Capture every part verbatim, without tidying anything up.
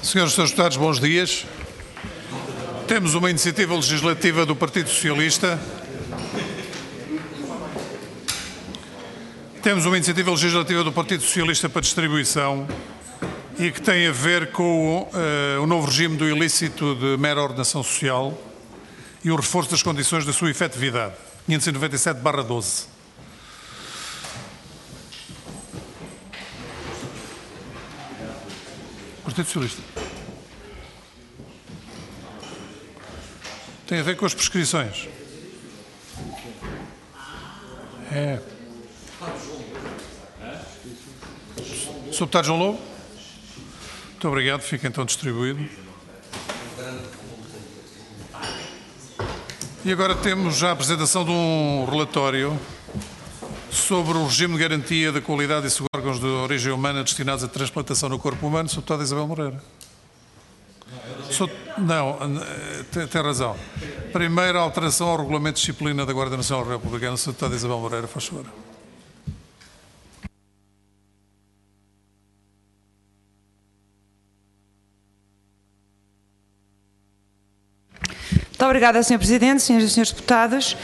Senhores e senhores deputados, bons dias. Temos uma iniciativa legislativa do Partido Socialista. Temos uma iniciativa legislativa do Partido Socialista para distribuição e que tem a ver com uh, o novo regime do ilícito de mera ordenação social e o reforço das condições da sua efetividade. quinhentos e noventa e sete barra doze. Partido Socialista. Tem a ver com as prescrições. É. senhor Deputado João Lobo? Muito obrigado. Fica então distribuído. E agora temos já a apresentação de um relatório sobre o regime de garantia da qualidade e segurança de órgãos de origem humana destinados à transplantação no corpo humano, senhor Deputado Isabel Moreira. Sou, não, tem, tem razão. Primeira alteração ao Regulamento de Disciplina da Guarda Nacional Republicana, senhor Deputado Isabel Moreira, faz favor. Muito obrigada, senhor Presidente, senhoras e senhores deputados.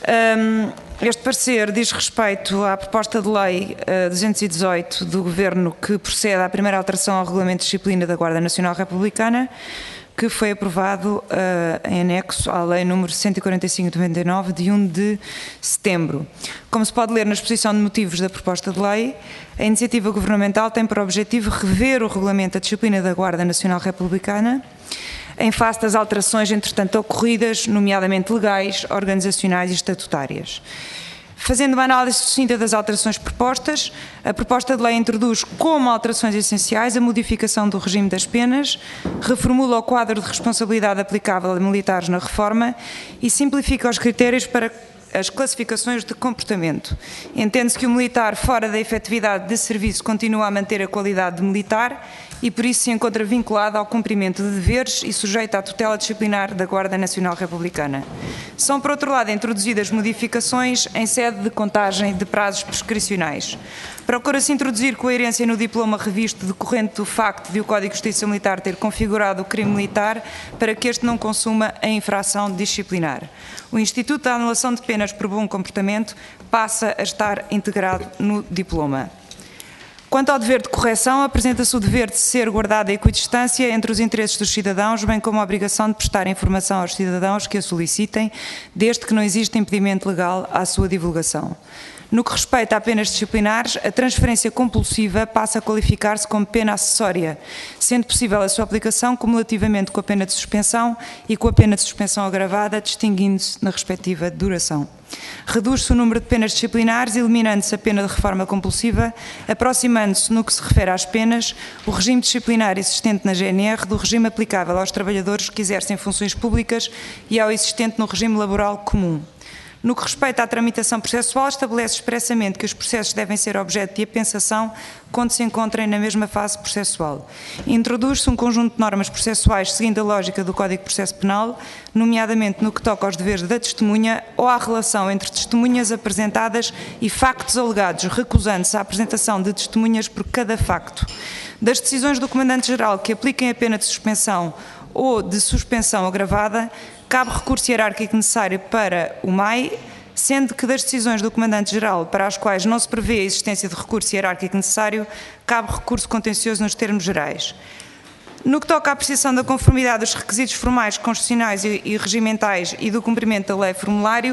Este parecer diz respeito à proposta de lei duzentos e dezoito do Governo que procede à primeira alteração ao Regulamento de Disciplina da Guarda Nacional Republicana, que foi aprovado em anexo à lei número cento e quarenta e cinco de noventa e nove, de um de setembro. Como se pode ler na exposição de motivos da proposta de lei, a iniciativa governamental tem por objetivo rever o Regulamento da Disciplina da Guarda Nacional Republicana, em face das alterações, entretanto, ocorridas, nomeadamente legais, organizacionais e estatutárias. Fazendo uma análise sucinta das alterações propostas, a proposta de lei introduz como alterações essenciais a modificação do regime das penas, reformula o quadro de responsabilidade aplicável a militares na reforma e simplifica os critérios para as classificações de comportamento. Entende-se que o militar fora da efetividade de serviço continua a manter a qualidade de militar e por isso se encontra vinculado ao cumprimento de deveres e sujeito à tutela disciplinar da Guarda Nacional Republicana. São, por outro lado, introduzidas modificações em sede de contagem de prazos prescricionais. Procura-se introduzir coerência no diploma revisto decorrente do facto de o Código de Justiça Militar ter configurado o crime militar para que este não consuma a infração disciplinar. O Instituto da Anulação de Penas por Bom Comportamento passa a estar integrado no diploma. Quanto ao dever de correção, apresenta-se o dever de ser guardada a equidistância entre os interesses dos cidadãos, bem como a obrigação de prestar informação aos cidadãos que a solicitem, desde que não exista impedimento legal à sua divulgação. No que respeita a penas disciplinares, a transferência compulsiva passa a qualificar-se como pena acessória, sendo possível a sua aplicação cumulativamente com a pena de suspensão e com a pena de suspensão agravada, distinguindo-se na respectiva duração. Reduz-se o número de penas disciplinares, eliminando-se a pena de reforma compulsiva, aproximando-se, no que se refere às penas, o regime disciplinar existente na G N R do regime aplicável aos trabalhadores que exercem funções públicas e ao existente no regime laboral comum. No que respeita à tramitação processual, estabelece expressamente que os processos devem ser objeto de apensação quando se encontrem na mesma fase processual. Introduz-se um conjunto de normas processuais seguindo a lógica do Código de Processo Penal, nomeadamente no que toca aos deveres da testemunha ou à relação entre testemunhas apresentadas e factos alegados, recusando-se a apresentação de testemunhas por cada facto. Das decisões do Comandante-Geral que apliquem a pena de suspensão ou de suspensão agravada, cabe recurso hierárquico necessário para o M A I, sendo que das decisões do Comandante-Geral para as quais não se prevê a existência de recurso hierárquico necessário, cabe recurso contencioso nos termos gerais. No que toca à apreciação da conformidade dos requisitos formais, constitucionais e, e regimentais e do cumprimento da lei formulário,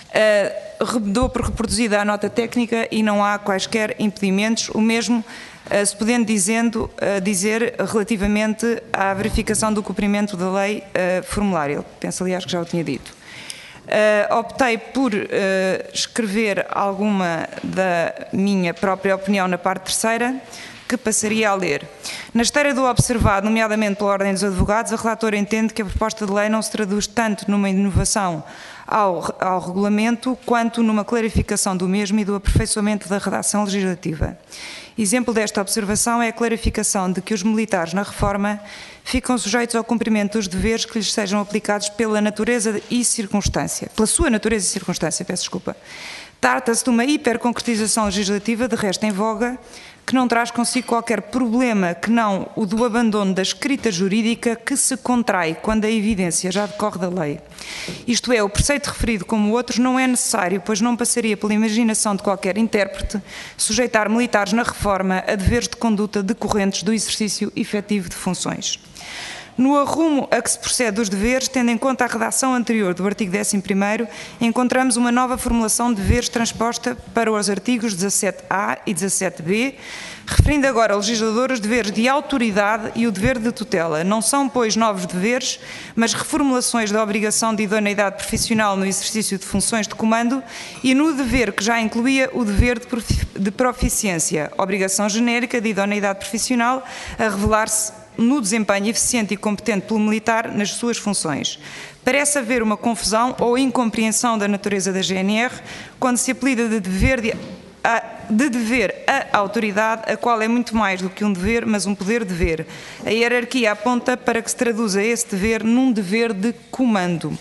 uh, dou por reproduzida a nota técnica e não há quaisquer impedimentos, o mesmo uh, se podendo dizendo, uh, dizer relativamente à verificação do cumprimento da lei uh, formulário. Penso, aliás, que já o tinha dito. Uh, optei por uh, escrever alguma da minha própria opinião na parte terceira, que passaria a ler. Na esteira do observado, nomeadamente pela Ordem dos Advogados, a relatora entende que a proposta de lei não se traduz tanto numa inovação ao, ao regulamento, quanto numa clarificação do mesmo e do aperfeiçoamento da redação legislativa. Exemplo desta observação é a clarificação de que os militares na reforma ficam sujeitos ao cumprimento dos deveres que lhes sejam aplicados pela natureza e circunstância, pela sua natureza e circunstância, peço desculpa, Trata-se de uma hiperconcretização legislativa, de resto em voga, que não traz consigo qualquer problema que não o do abandono da escrita jurídica que se contrai quando a evidência já decorre da lei. Isto é, o preceito referido como outros não é necessário, pois não passaria pela imaginação de qualquer intérprete sujeitar militares na reforma a deveres de conduta decorrentes do exercício efetivo de funções. No arrumo a que se procede dos deveres, tendo em conta a redação anterior do artigo décimo primeiro, encontramos uma nova formulação de deveres transposta para os artigos dezassete A e dezassete B, referindo agora ao legislador os deveres de autoridade e o dever de tutela. Não são, pois, novos deveres, mas reformulações da obrigação de idoneidade profissional no exercício de funções de comando e no dever que já incluía o dever de proficiência, obrigação genérica de idoneidade profissional a revelar-se no desempenho eficiente e competente pelo militar nas suas funções. Parece haver uma confusão ou incompreensão da natureza da G N R quando se apelida de dever, de, a, de dever a autoridade, a qual é muito mais do que um dever, mas um poder-dever. A hierarquia aponta para que se traduza esse dever num dever de comando.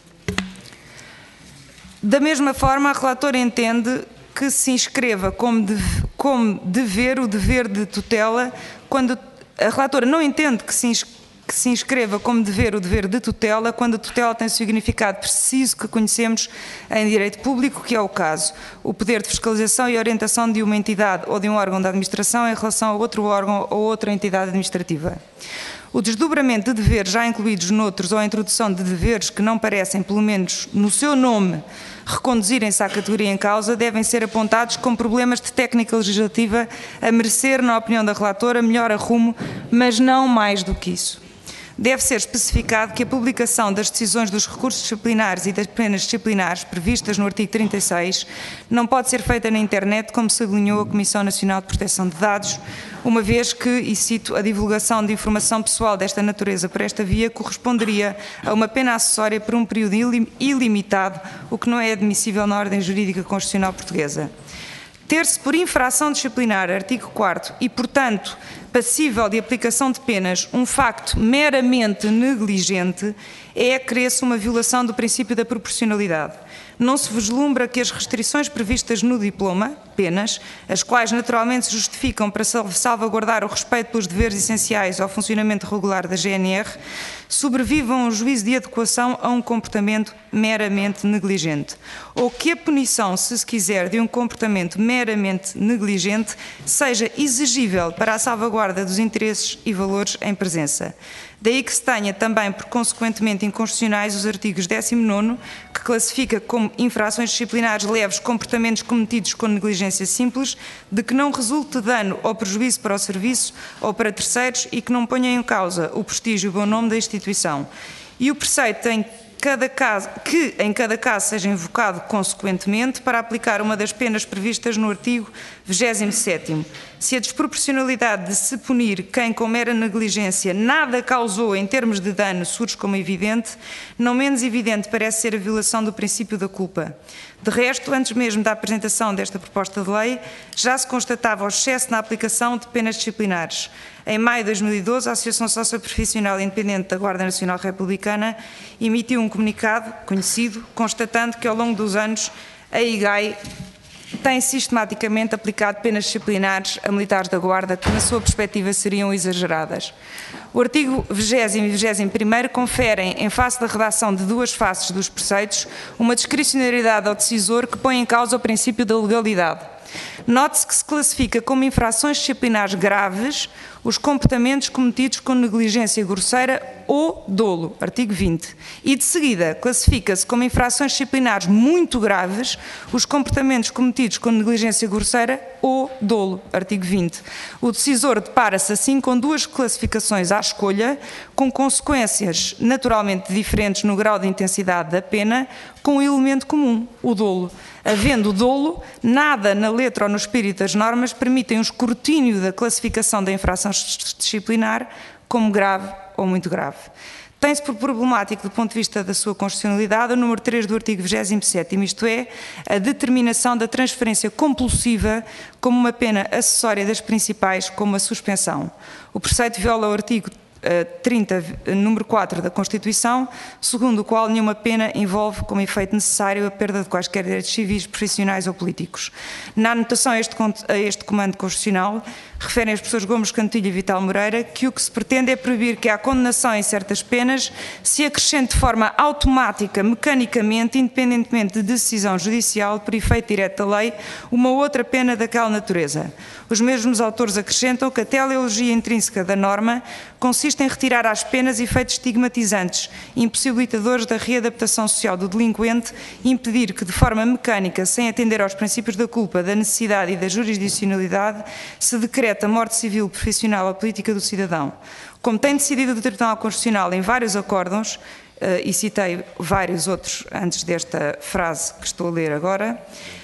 Da mesma forma, a relatora entende que se inscreva como, de, como dever o dever de tutela quando a relatora não entende que se, que se inscreva como dever o dever de tutela quando a tutela tem o significado preciso que conhecemos em direito público, que é o caso, o poder de fiscalização e orientação de uma entidade ou de um órgão da administração em relação a outro órgão ou outra entidade administrativa. O desdobramento de deveres já incluídos noutros ou a introdução de deveres que não parecem, pelo menos no seu nome, reconduzirem-se à categoria em causa, devem ser apontados como problemas de técnica legislativa a merecer, na opinião da relatora, melhor arrumo, mas não mais do que isso. Deve ser especificado que a publicação das decisões dos recursos disciplinares e das penas disciplinares previstas no artigo trinta e seis não pode ser feita na internet, como sublinhou a Comissão Nacional de Proteção de Dados, uma vez que, e cito, a divulgação de informação pessoal desta natureza por esta via corresponderia a uma pena acessória por um período ilimitado, o que não é admissível na ordem jurídica constitucional portuguesa. Ter-se por infração disciplinar, artigo quarto, e, portanto, passível de aplicação de penas, um facto meramente negligente, é, crer-se, uma violação do princípio da proporcionalidade. Não se vislumbra que as restrições previstas no diploma, penas, as quais naturalmente se justificam para salvaguardar o respeito pelos deveres essenciais ao funcionamento regular da G N R, sobrevivam ao juízo de adequação a um comportamento meramente negligente, ou que a punição, se se quiser, de um comportamento meramente negligente seja exigível para a salvaguarda dos interesses e valores em presença. Daí que se tenha também, por consequentemente inconstitucionais, os artigos décimo nono, que classifica como infrações disciplinares leves comportamentos cometidos com negligência simples, de que não resulte dano ou prejuízo para o serviço ou para terceiros e que não ponha em causa o prestígio e o bom nome da instituição. E o preceito tem Cada caso, que em cada caso seja invocado consequentemente para aplicar uma das penas previstas no artigo vigésimo sétimo. Se a desproporcionalidade de se punir quem com mera negligência nada causou em termos de dano surge como evidente, não menos evidente parece ser a violação do princípio da culpa. De resto, antes mesmo da apresentação desta proposta de lei, já se constatava o excesso na aplicação de penas disciplinares. Em maio de dois mil e doze, a Associação Socioprofissional Independente da Guarda Nacional Republicana emitiu um comunicado conhecido, constatando que ao longo dos anos a I G A I tem sistematicamente aplicado penas disciplinares a militares da Guarda que, na sua perspectiva, seriam exageradas. O artigo vigésimo e vigésimo primeiro conferem, em face da redação de duas faces dos preceitos, uma discricionariedade ao decisor que põe em causa o princípio da legalidade. Note-se que se classifica como infrações disciplinares graves os comportamentos cometidos com negligência grosseira ou dolo, artigo vinte. E, de seguida, classifica-se como infrações disciplinares muito graves os comportamentos cometidos com negligência grosseira ou dolo, artigo vinte. O decisor depara-se, assim, com duas classificações à escolha, com consequências naturalmente diferentes no grau de intensidade da pena, com um elemento comum, o dolo. Havendo dolo, nada na letra ou no espírito das normas permitem um escrutínio da classificação da infração disciplinar como grave ou muito grave. Tem-se por problemático, do ponto de vista da sua constitucionalidade, o número três do artigo vigésimo sétimo, isto é, a determinação da transferência compulsiva como uma pena acessória das principais, como a suspensão. O preceito viola o artigo trinta, número quatro da Constituição, segundo o qual nenhuma pena envolve como efeito necessário a perda de quaisquer direitos civis, profissionais ou políticos. Na anotação a este, a este comando constitucional, referem as professores Gomes Cantilho e Vital Moreira que o que se pretende é proibir que a condenação em certas penas se acrescente de forma automática, mecanicamente, independentemente de decisão judicial, por efeito direto da lei, uma outra pena daquela natureza. Os mesmos autores acrescentam que a teleologia intrínseca da norma consiste em retirar às penas efeitos estigmatizantes, impossibilitadores da readaptação social do delinquente e impedir que, de forma mecânica, sem atender aos princípios da culpa, da necessidade e da jurisdicionalidade, se decreta a morte civil, profissional ou política do cidadão. Como tem decidido o Tribunal Constitucional em vários acórdãos, e citei vários outros antes desta frase que estou a ler agora,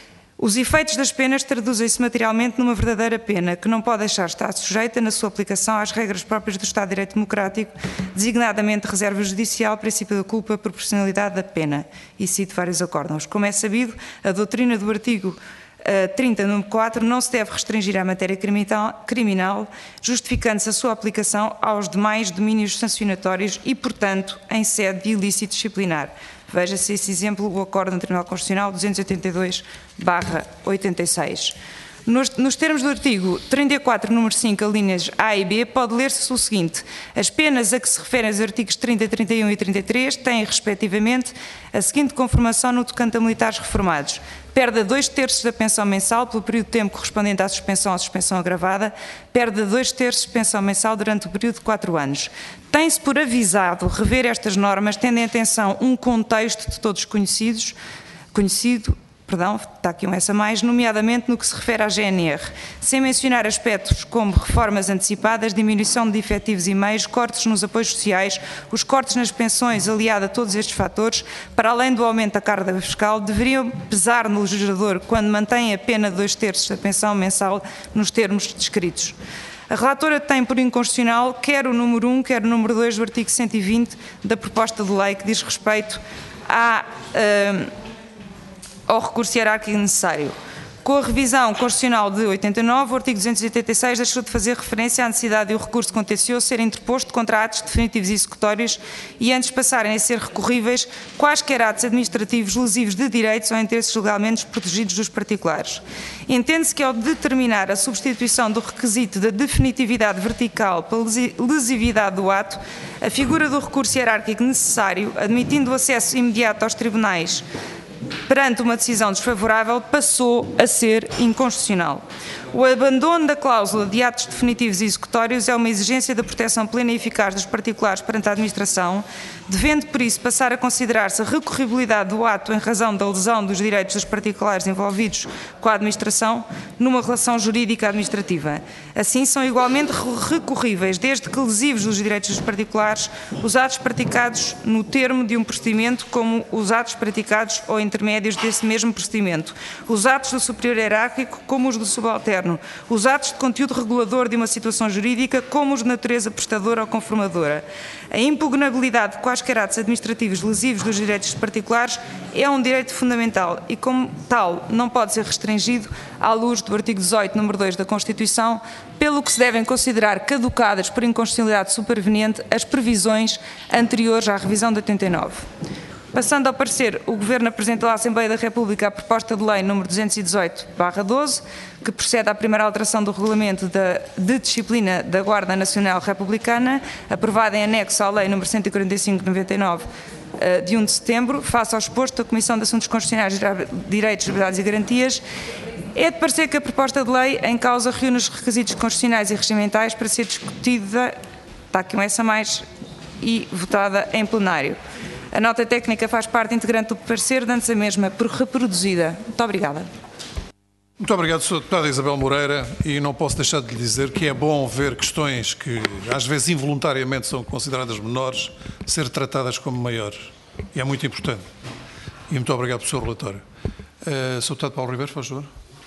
os efeitos das penas traduzem-se materialmente numa verdadeira pena, que não pode deixar de estar sujeita, na sua aplicação, às regras próprias do Estado de Direito Democrático, designadamente reserva judicial, princípio da culpa, proporcionalidade da pena. E cito vários acórdãos. Como é sabido, a doutrina do artigo trinta, número quatro, não se deve restringir à matéria criminal, justificando-se a sua aplicação aos demais domínios sancionatórios e, portanto, em sede de ilícito disciplinar. Veja-se esse exemplo, o Acórdão do Tribunal Constitucional duzentos e oitenta e dois barra oitenta e seis. Nos, nos termos do artigo trinta e quatro, número cinco, alíneas A e B, pode ler-se o seguinte: as penas a que se referem os artigos trinta, trinta e um e trinta e três têm, respectivamente, a seguinte conformação no tocante a militares reformados: perda dois terços da pensão mensal pelo período de tempo correspondente à suspensão ou suspensão agravada, perda dois terços de pensão mensal durante o período de quatro anos. Tem-se por avisado rever estas normas, tendo em atenção um contexto de todos conhecidos, conhecido, perdão, está aqui um essa mais, nomeadamente no que se refere à G N R, sem mencionar aspectos como reformas antecipadas, diminuição de efetivos e meios, cortes nos apoios sociais, os cortes nas pensões, aliado a todos estes fatores, para além do aumento da carga fiscal, deveriam pesar no legislador quando mantém a pena de dois terços da pensão mensal nos termos descritos. A relatora tem por inconstitucional quer o número um, quer o número dois do artigo cento e vinte da proposta de lei que diz respeito à... Uh, ao recurso hierárquico necessário. Com a revisão constitucional de oitenta e nove, o artigo duzentos e oitenta e seis deixou de fazer referência à necessidade de o recurso contencioso ser interposto contra atos definitivos e executórios e antes passarem a ser recorríveis quaisquer atos administrativos lesivos de direitos ou interesses legalmente protegidos dos particulares. Entende-se que, ao determinar a substituição do requisito da definitividade vertical pela lesividade do ato, a figura do recurso hierárquico necessário, admitindo o acesso imediato aos tribunais perante uma decisão desfavorável, passou a ser inconstitucional. O abandono da cláusula de atos definitivos e executórios é uma exigência da proteção plena e eficaz dos particulares perante a administração, devendo por isso passar a considerar-se a recorribilidade do ato em razão da lesão dos direitos dos particulares envolvidos com a administração numa relação jurídica administrativa. Assim, são igualmente recorríveis, desde que lesivos dos direitos dos particulares, os atos praticados no termo de um procedimento, como os atos praticados ou intermédios desse mesmo procedimento, os atos do superior hierárquico, como os do subalterno, os atos de conteúdo regulador de uma situação jurídica, como os de natureza prestadora ou conformadora. A impugnabilidade de quaisquer atos administrativos lesivos dos direitos particulares é um direito fundamental e, como tal, não pode ser restringido à luz do artigo dezoito, número dois da Constituição, pelo que se devem considerar caducadas por inconstitucionalidade superveniente as previsões anteriores à revisão de oitenta e nove. Passando ao parecer, o Governo apresentou à Assembleia da República a proposta de lei número duzentos e dezoito barra doze, que procede à primeira alteração do regulamento de, de disciplina da Guarda Nacional Republicana, aprovada em anexo à lei número cento e quarenta e cinco barra noventa e nove, de um de setembro, face ao exposto da Comissão de Assuntos Constitucionais, Direitos, Liberdades e Garantias. É de parecer que a proposta de lei em causa reúne os requisitos constitucionais e regimentais para ser discutida, está aqui um essa mais, e votada em plenário. A nota técnica faz parte integrante do parecer, dando-se a mesma por reproduzida. Muito obrigada. Muito obrigado, senhora Deputada Isabel Moreira, e não posso deixar de lhe dizer que é bom ver questões que às vezes involuntariamente são consideradas menores ser tratadas como maiores. E é muito importante. E muito obrigado pelo seu relatório. Uh, senhor Deputado Paulo Ribeiro, faz favor.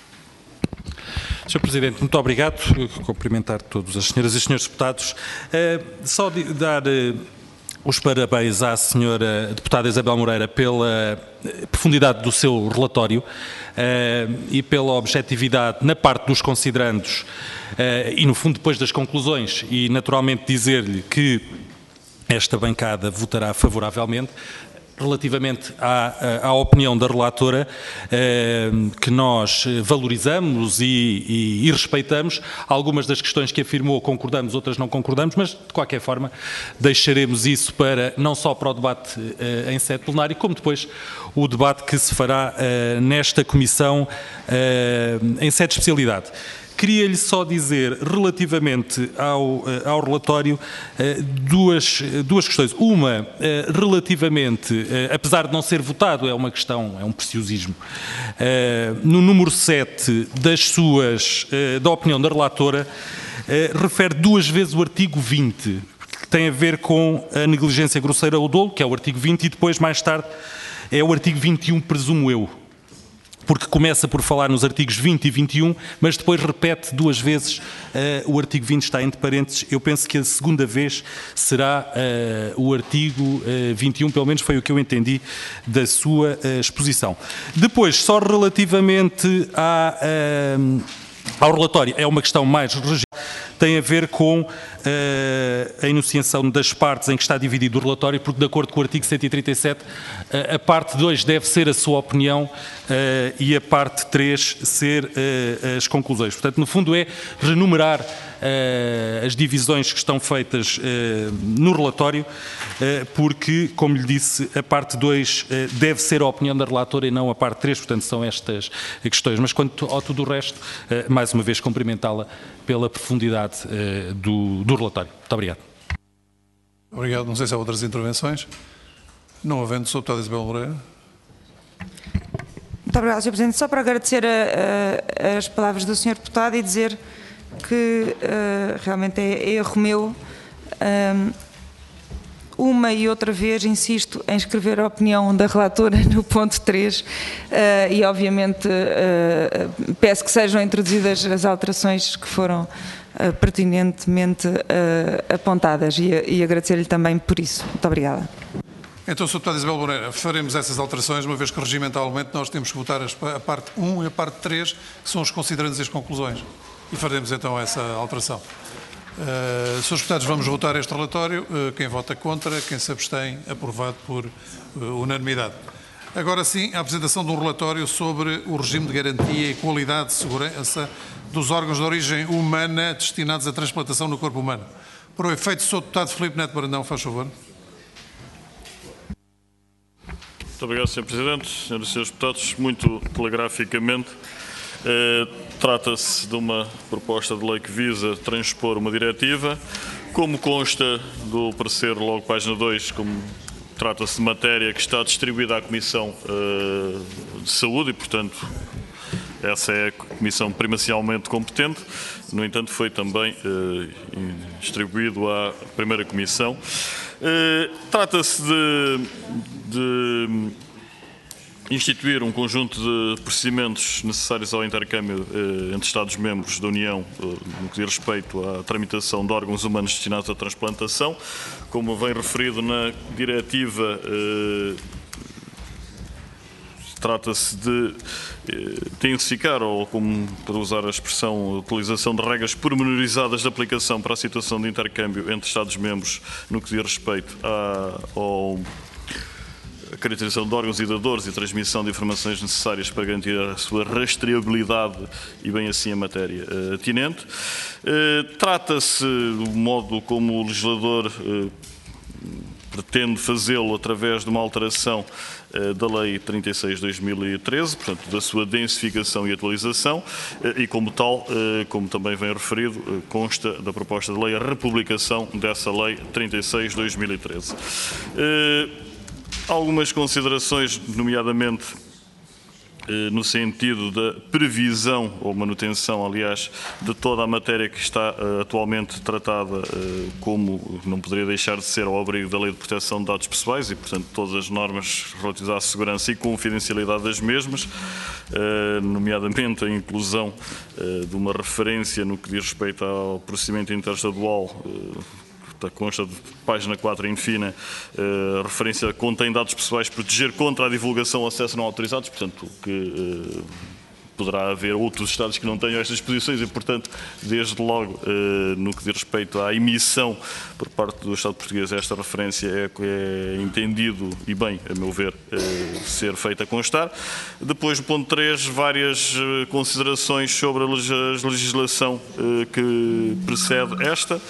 senhor Presidente, muito obrigado. Cumprimentar todas as senhoras e senhores deputados. Uh, só de dar... Uh, os parabéns à senhora deputada Isabel Moreira pela profundidade do seu relatório uh, e pela objetividade na parte dos considerandos uh, e, no fundo, depois das conclusões, e naturalmente dizer-lhe que esta bancada votará favoravelmente. Relativamente à, à opinião da relatora, eh, que nós valorizamos e, e, e respeitamos, algumas das questões que afirmou concordamos, outras não concordamos, mas de qualquer forma deixaremos isso para, não só para o debate eh, em sede plenária, como depois o debate que se fará eh, nesta comissão eh, em sede de especialidade. Queria-lhe só dizer, relativamente ao, ao relatório, duas, duas questões. Uma, relativamente, apesar de não ser votado, é uma questão, é um preciosismo. No número sete das suas, da opinião da relatora, refere duas vezes o artigo vinte, que tem a ver com a negligência grosseira ou dolo, que é o artigo vinte, e depois, mais tarde, é o artigo vinte e um, presumo eu, porque começa por falar nos artigos vinte e vinte e um, mas depois repete duas vezes uh, o artigo vinte, está entre parênteses. Eu penso que a segunda vez será uh, o artigo uh, vinte e um, pelo menos foi o que eu entendi da sua uh, exposição. Depois, só relativamente à, uh, ao relatório, é uma questão mais regional, tem a ver com uh, a enunciação das partes em que está dividido o relatório, porque de acordo com o artigo cento e trinta e sete, uh, a parte dois deve ser a sua opinião uh, e a parte três ser uh, as conclusões. Portanto, no fundo é renumerar uh, as divisões que estão feitas uh, no relatório, uh, porque, como lhe disse, a parte dois uh, deve ser a opinião da relatora e não a parte três, portanto são estas questões. Mas quanto ao tudo o resto, uh, mais uma vez cumprimentá-la pela profundidade uh, do, do relatório. Muito obrigado. Obrigado. Não sei se há outras intervenções. Não havendo, Sr. Deputado Isabel Moreira. Muito obrigado, senhor Presidente. Só para agradecer a, a, as palavras do senhor Deputado e dizer que uh, realmente é erro meu. Um, uma e outra vez insisto em escrever a opinião da relatora no ponto três uh, e obviamente uh, peço que sejam introduzidas as alterações que foram uh, pertinentemente uh, apontadas e, e agradecer-lhe também por isso. Muito obrigada. Então, Sr. Deputado Isabel Moreira, faremos essas alterações, uma vez que regimentalmente nós temos que votar a parte um e a parte três, que são os considerandos e as conclusões. E faremos então essa alteração. Uh, Senhores Deputados, vamos votar este relatório. Uh, quem vota contra, quem se abstém, aprovado por uh, unanimidade. Agora sim, a apresentação de um relatório sobre o regime de garantia e qualidade de segurança dos órgãos de origem humana destinados à transplantação no corpo humano. Por o efeito, Senhor Deputado Filipe Neto Brandão, faz favor. Muito obrigado, senhor Presidente. Senhoras e senhores deputados, muito telegraficamente, eh, trata-se de uma proposta de lei que visa transpor uma diretiva. Como consta do parecer, logo página dois, como trata-se de matéria que está distribuída à Comissão eh, de Saúde e, portanto, essa é a comissão primacialmente competente. No entanto, foi também eh, distribuído à primeira comissão. Eh, trata-se de, de instituir um conjunto de procedimentos necessários ao intercâmbio eh, entre Estados-membros da União eh, no que diz respeito à tramitação de órgãos humanos destinados à transplantação. Como vem referido na diretiva, eh, trata-se de intensificar, ou como para usar a expressão, a utilização de regras pormenorizadas de aplicação para a situação de intercâmbio entre Estados-membros no que diz respeito à, ao, à caracterização de órgãos e dadores e transmissão de informações necessárias para garantir a sua rastreabilidade e bem assim a matéria uh, atinente. Uh, trata-se do modo como o legislador uh, pretende fazê-lo através de uma alteração uh, da Lei trinta e seis de dois mil e treze, portanto, da sua densificação e atualização, uh, e como tal, uh, como também vem referido, uh, consta da proposta de lei a republicação dessa Lei trinta e seis de dois mil e treze. Uh, algumas considerações, nomeadamente no sentido da previsão ou manutenção, aliás, de toda a matéria que está uh, atualmente tratada, uh, como não poderia deixar de ser ao abrigo da Lei de Proteção de Dados Pessoais e, portanto, todas as normas relativas à segurança e confidencialidade das mesmas, uh, nomeadamente a inclusão uh, de uma referência no que diz respeito ao procedimento interestadual, uh, consta de página quatro em fina, uh, referência contém dados pessoais, proteger contra a divulgação ou acesso não autorizados, portanto, que uh, poderá haver outros Estados que não tenham estas disposições e, portanto, desde logo, uh, no que diz respeito à emissão por parte do Estado português, esta referência é, é entendido e bem, a meu ver, uh, ser feita constar. Depois, no ponto três, várias uh, considerações sobre a legislação uh, que precede esta.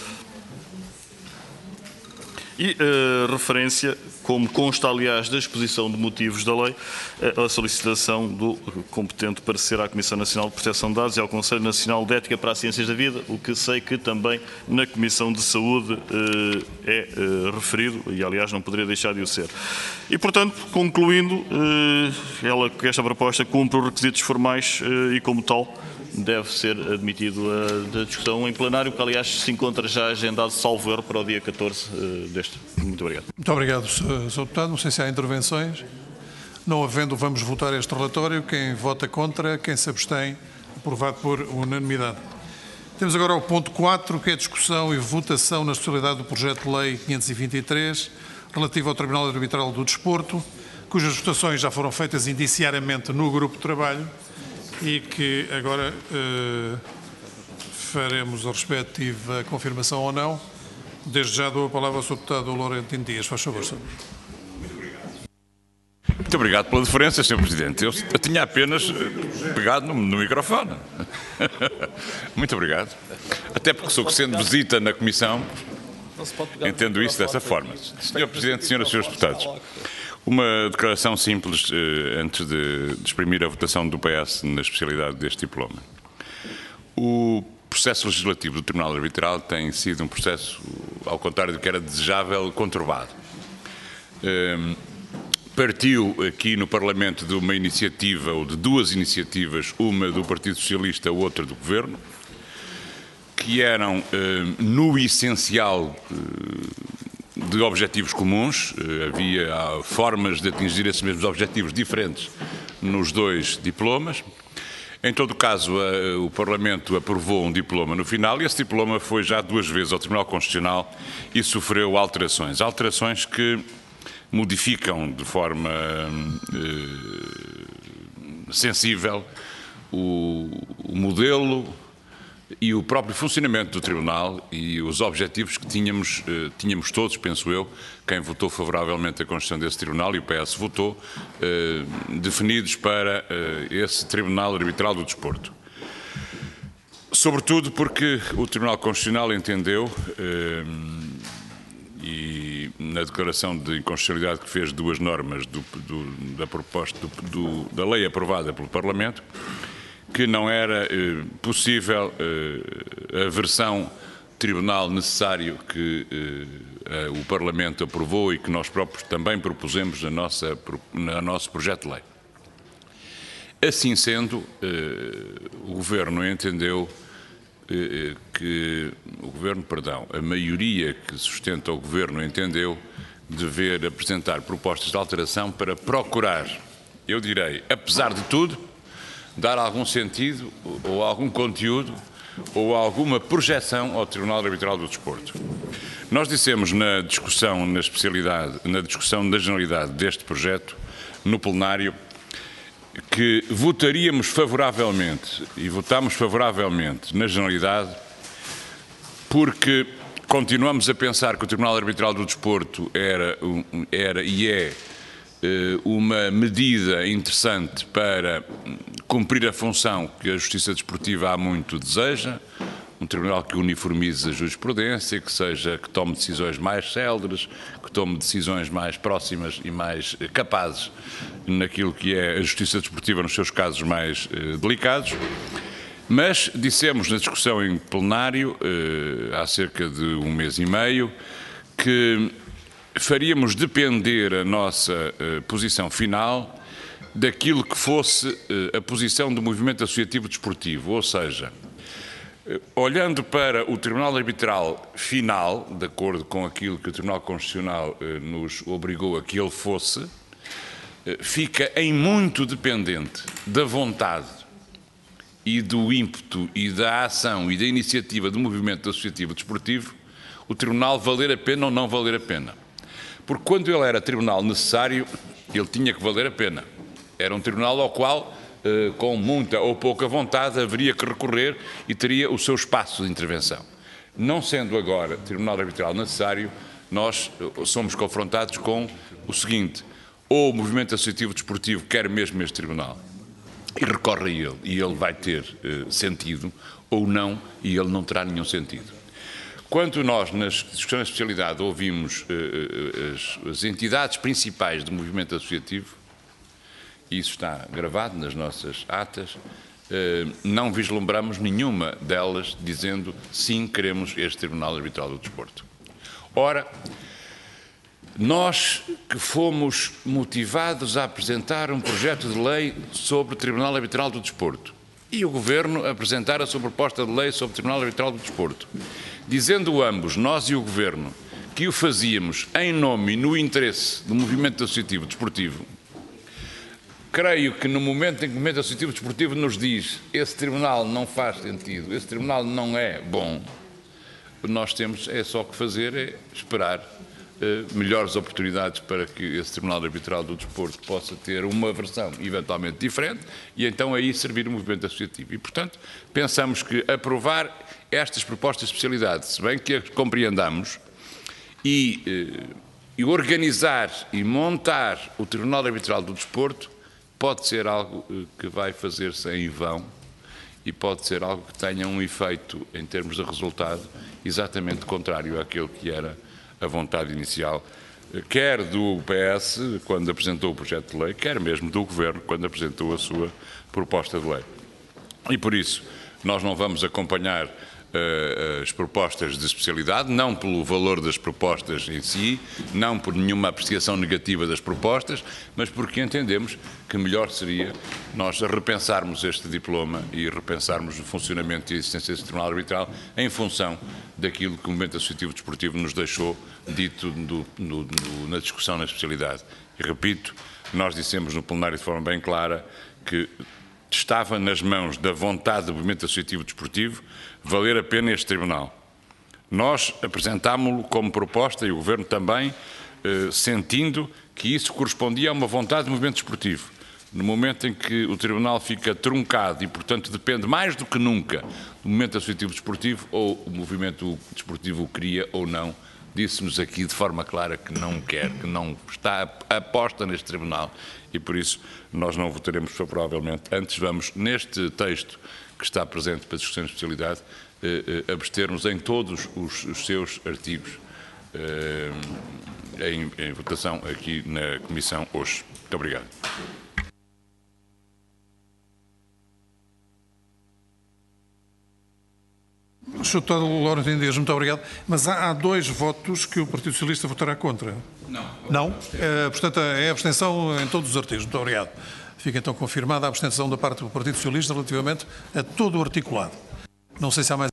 E uh, referência, como consta aliás da exposição de motivos da lei, a solicitação do competente parecer à Comissão Nacional de Proteção de Dados e ao Conselho Nacional de Ética para as Ciências da Vida, o que sei que também na Comissão de Saúde uh, é uh, referido e aliás não poderia deixar de o ser. E portanto, concluindo, uh, ela, esta proposta cumpre os requisitos formais uh, e como tal deve ser admitido a, a discussão em plenário, que aliás se encontra já agendado, salvo erro, para o dia catorze uh, deste. Muito obrigado. Muito obrigado, senhor Deputado. Não sei se há intervenções. Não havendo, vamos votar este relatório. Quem vota contra, quem se abstém, aprovado por unanimidade. Temos agora o ponto quatro, que é a discussão e votação na especialidade do projeto de lei quinhentos e vinte e três, relativo ao Tribunal Arbitral do Desporto, cujas votações já foram feitas indiciariamente no grupo de trabalho e que agora eh, faremos a respectiva confirmação ou não. Desde já dou a palavra ao senhor Deputado Laurentino Dias. Faz favor, senhor. Muito obrigado pela deferência, senhor Presidente. Eu, eu tinha apenas pegado no, no microfone. Muito obrigado. Até porque sou que sendo visita na Comissão, entendo isso dessa forma. senhor Presidente, senhoras e senhores deputados, uma declaração simples eh, antes de, de exprimir a votação do P S na especialidade deste diploma. O processo legislativo do Tribunal Arbitral tem sido um processo, ao contrário do que era desejável, conturbado. Eh, Partiu aqui no Parlamento de uma iniciativa, ou de duas iniciativas, uma do Partido Socialista, outra do Governo, que eram, eh, no essencial, eh, de objetivos comuns. Eh, havia ah, formas de atingir esses mesmos objetivos diferentes nos dois diplomas. Em todo caso, a, o Parlamento aprovou um diploma no final e esse diploma foi já duas vezes ao Tribunal Constitucional e sofreu alterações. Alterações que modificam de forma eh, sensível o, o modelo e o próprio funcionamento do Tribunal e os objetivos que tínhamos, eh, tínhamos todos, penso eu, quem votou favoravelmente a construção desse Tribunal e o P S votou, eh, definidos para eh, esse Tribunal Arbitral do Desporto. Sobretudo porque o Tribunal Constitucional entendeu, eh, e na declaração de inconstitucionalidade que fez duas normas do, do, da proposta do, do, da lei aprovada pelo Parlamento, que não era eh, possível eh, a versão tribunal necessário que eh, o Parlamento aprovou e que nós próprios também propusemos na nossa, no nosso projeto de lei. Assim sendo, eh, o Governo entendeu eh, que o Governo, perdão, a maioria que sustenta o Governo entendeu dever apresentar propostas de alteração para procurar, eu direi, apesar de tudo, dar algum sentido ou algum conteúdo ou alguma projeção ao Tribunal Arbitral do Desporto. Nós dissemos na discussão, na especialidade, na discussão da generalidade deste projeto, no plenário, que votaríamos favoravelmente, e votámos favoravelmente na generalidade, porque continuamos a pensar que o Tribunal Arbitral do Desporto era, era e é uma medida interessante para cumprir a função que a Justiça Desportiva há muito deseja, um tribunal que uniformize a jurisprudência, que seja, que tome decisões mais céleres, que tome decisões mais próximas e mais capazes naquilo que é a Justiça Desportiva nos seus casos mais eh, delicados. Mas dissemos na discussão em plenário, eh, há cerca de um mês e meio, que faríamos depender a nossa uh, posição final daquilo que fosse uh, a posição do movimento associativo desportivo, ou seja, uh, olhando para o Tribunal Arbitral final, de acordo com aquilo que o Tribunal Constitucional uh, nos obrigou a que ele fosse, uh, fica em muito dependente da vontade e do ímpeto e da ação e da iniciativa do movimento associativo desportivo o tribunal valer a pena ou não valer a pena. Porque quando ele era tribunal necessário, ele tinha que valer a pena. Era um tribunal ao qual, eh, com muita ou pouca vontade, haveria que recorrer e teria o seu espaço de intervenção. Não sendo agora tribunal arbitral necessário, nós somos confrontados com o seguinte: ou o movimento associativo desportivo quer mesmo este tribunal e recorre a ele, e ele vai ter eh, sentido, ou não, e ele não terá nenhum sentido. Quanto nós, nas discussões de especialidade, ouvimos eh, as, as entidades principais do movimento associativo, e isso está gravado nas nossas atas, eh, não vislumbramos nenhuma delas dizendo sim, queremos este Tribunal Arbitral do Desporto. Ora, nós que fomos motivados a apresentar um projeto de lei sobre o Tribunal Arbitral do Desporto e o Governo apresentar a sua proposta de lei sobre o Tribunal Arbitral do Desporto, dizendo ambos, nós e o Governo, que o fazíamos em nome e no interesse do movimento associativo desportivo, creio que no momento em que o movimento associativo desportivo nos diz esse Tribunal não faz sentido, esse Tribunal não é bom, nós temos é só que fazer, é esperar eh, melhores oportunidades para que esse Tribunal Arbitral do Desporto possa ter uma versão eventualmente diferente e então aí servir o movimento associativo. E, portanto, pensamos que aprovar estas propostas de especialidade, se bem que as compreendamos, e, eh, e organizar e montar o Tribunal Arbitral do Desporto pode ser algo eh, que vai fazer-se em vão e pode ser algo que tenha um efeito em termos de resultado exatamente contrário àquele que era a vontade inicial, quer do P S, quando apresentou o projeto de lei, quer mesmo do Governo, quando apresentou a sua proposta de lei. E por isso, nós não vamos acompanhar uh, as propostas de especialidade, não pelo valor das propostas em si, não por nenhuma apreciação negativa das propostas, mas porque entendemos que melhor seria nós repensarmos este diploma e repensarmos o funcionamento e a existência deste Tribunal Arbitral em função daquilo que o movimento associativo desportivo nos deixou dito do, no, no, na discussão na especialidade. E repito, nós dissemos no plenário de forma bem clara que estava nas mãos da vontade do movimento associativo desportivo valer a pena este Tribunal. Nós apresentámo-lo como proposta e o Governo também, eh, sentindo que isso correspondia a uma vontade do movimento desportivo. No momento em que o Tribunal fica truncado e, portanto, depende mais do que nunca do movimento associativo desportivo, ou o movimento desportivo o queria ou não, disse-nos aqui de forma clara que não quer, que não está aposta neste Tribunal e, por isso, nós não votaremos favoravelmente. Antes vamos, neste texto que está presente para a discussão de especialidade, eh, eh, abster-nos em todos os, os seus artigos eh, em, em votação aqui na Comissão hoje. Muito obrigado. senhor Deputado Laurentino Dias, muito obrigado. Mas há, há dois votos que o Partido Socialista votará contra. Não. Não? É, portanto, é abstenção em todos os artigos. Muito obrigado. Fica então confirmada a abstenção da parte do Partido Socialista relativamente a todo o articulado. Não sei se há mais...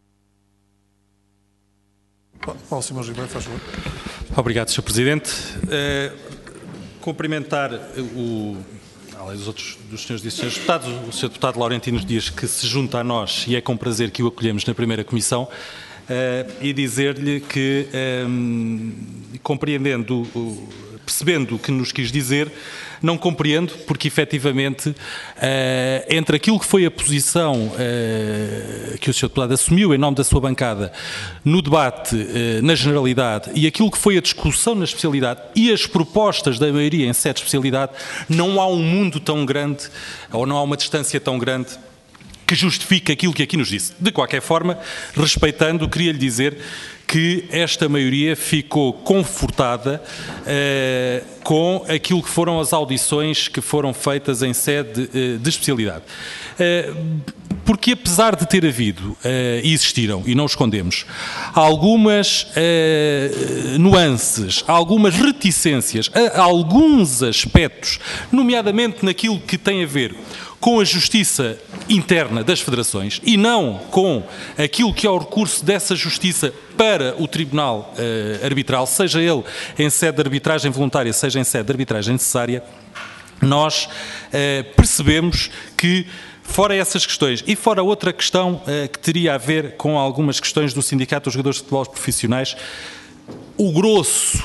Paulo Simões Ribeiro, faz favor. Obrigado, senhor Presidente. Uh, cumprimentar o... além dos outros dos senhores e senhores deputados, o senhor Deputado Laurentino Dias, que se junta a nós e é com prazer que o acolhemos na primeira comissão, uh, e dizer-lhe que, um, compreendendo, uh, percebendo o que nos quis dizer, não compreendo, porque efetivamente, uh, entre aquilo que foi a posição uh, que o senhor Deputado assumiu em nome da sua bancada no debate uh, na generalidade e aquilo que foi a discussão na especialidade e as propostas da maioria em sede de especialidade, não há um mundo tão grande, ou não há uma distância tão grande que justifique aquilo que aqui nos disse. De qualquer forma, respeitando, queria-lhe dizer que esta maioria ficou confortada eh, com aquilo que foram as audições que foram feitas em sede eh, de especialidade. Eh, porque apesar de ter havido, eh, e existiram, e não escondemos, algumas eh, nuances, algumas reticências, a, a alguns aspectos, nomeadamente naquilo que tem a ver com a justiça interna das federações e não com aquilo que é o recurso dessa justiça para o Tribunal uh, Arbitral, seja ele em sede de arbitragem voluntária, seja em sede de arbitragem necessária, nós uh, percebemos que Fora essas questões, e fora outra questão uh, que teria a ver com algumas questões do Sindicato dos Jogadores de Futebol Profissionais, o grosso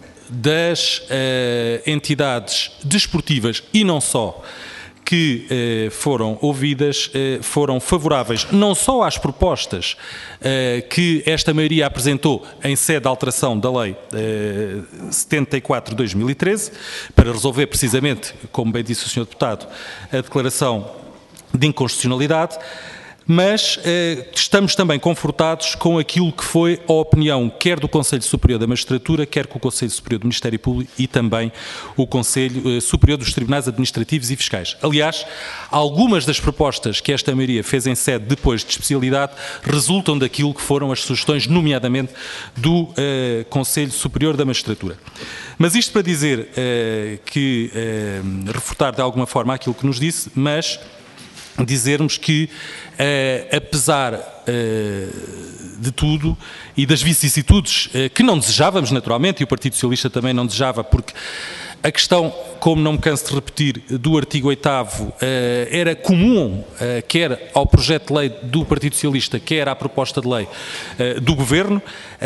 das uh, entidades desportivas, e não só, que eh, foram ouvidas, eh, foram favoráveis não só às propostas eh, que esta maioria apresentou em sede de alteração da Lei eh, setenta e quatro de dois mil e treze, para resolver precisamente, como bem disse o senhor Deputado, a declaração de inconstitucionalidade, mas eh, estamos também confortados com aquilo que foi a opinião quer do Conselho Superior da Magistratura, quer com o Conselho Superior do Ministério Público e também o Conselho eh, Superior dos Tribunais Administrativos e Fiscais. Aliás, algumas das propostas que esta maioria fez em sede depois de especialidade resultam daquilo que foram as sugestões, nomeadamente do eh, Conselho Superior da Magistratura. Mas isto para dizer eh, que, eh, refutar de alguma forma aquilo que nos disse, mas dizermos que, eh, apesar eh, de tudo e das vicissitudes eh, que não desejávamos naturalmente, e o Partido Socialista também não desejava, porque a questão, como não me canso de repetir, do artigo oitavo eh, era comum, eh, quer ao projeto de lei do Partido Socialista, quer à proposta de lei eh, do Governo,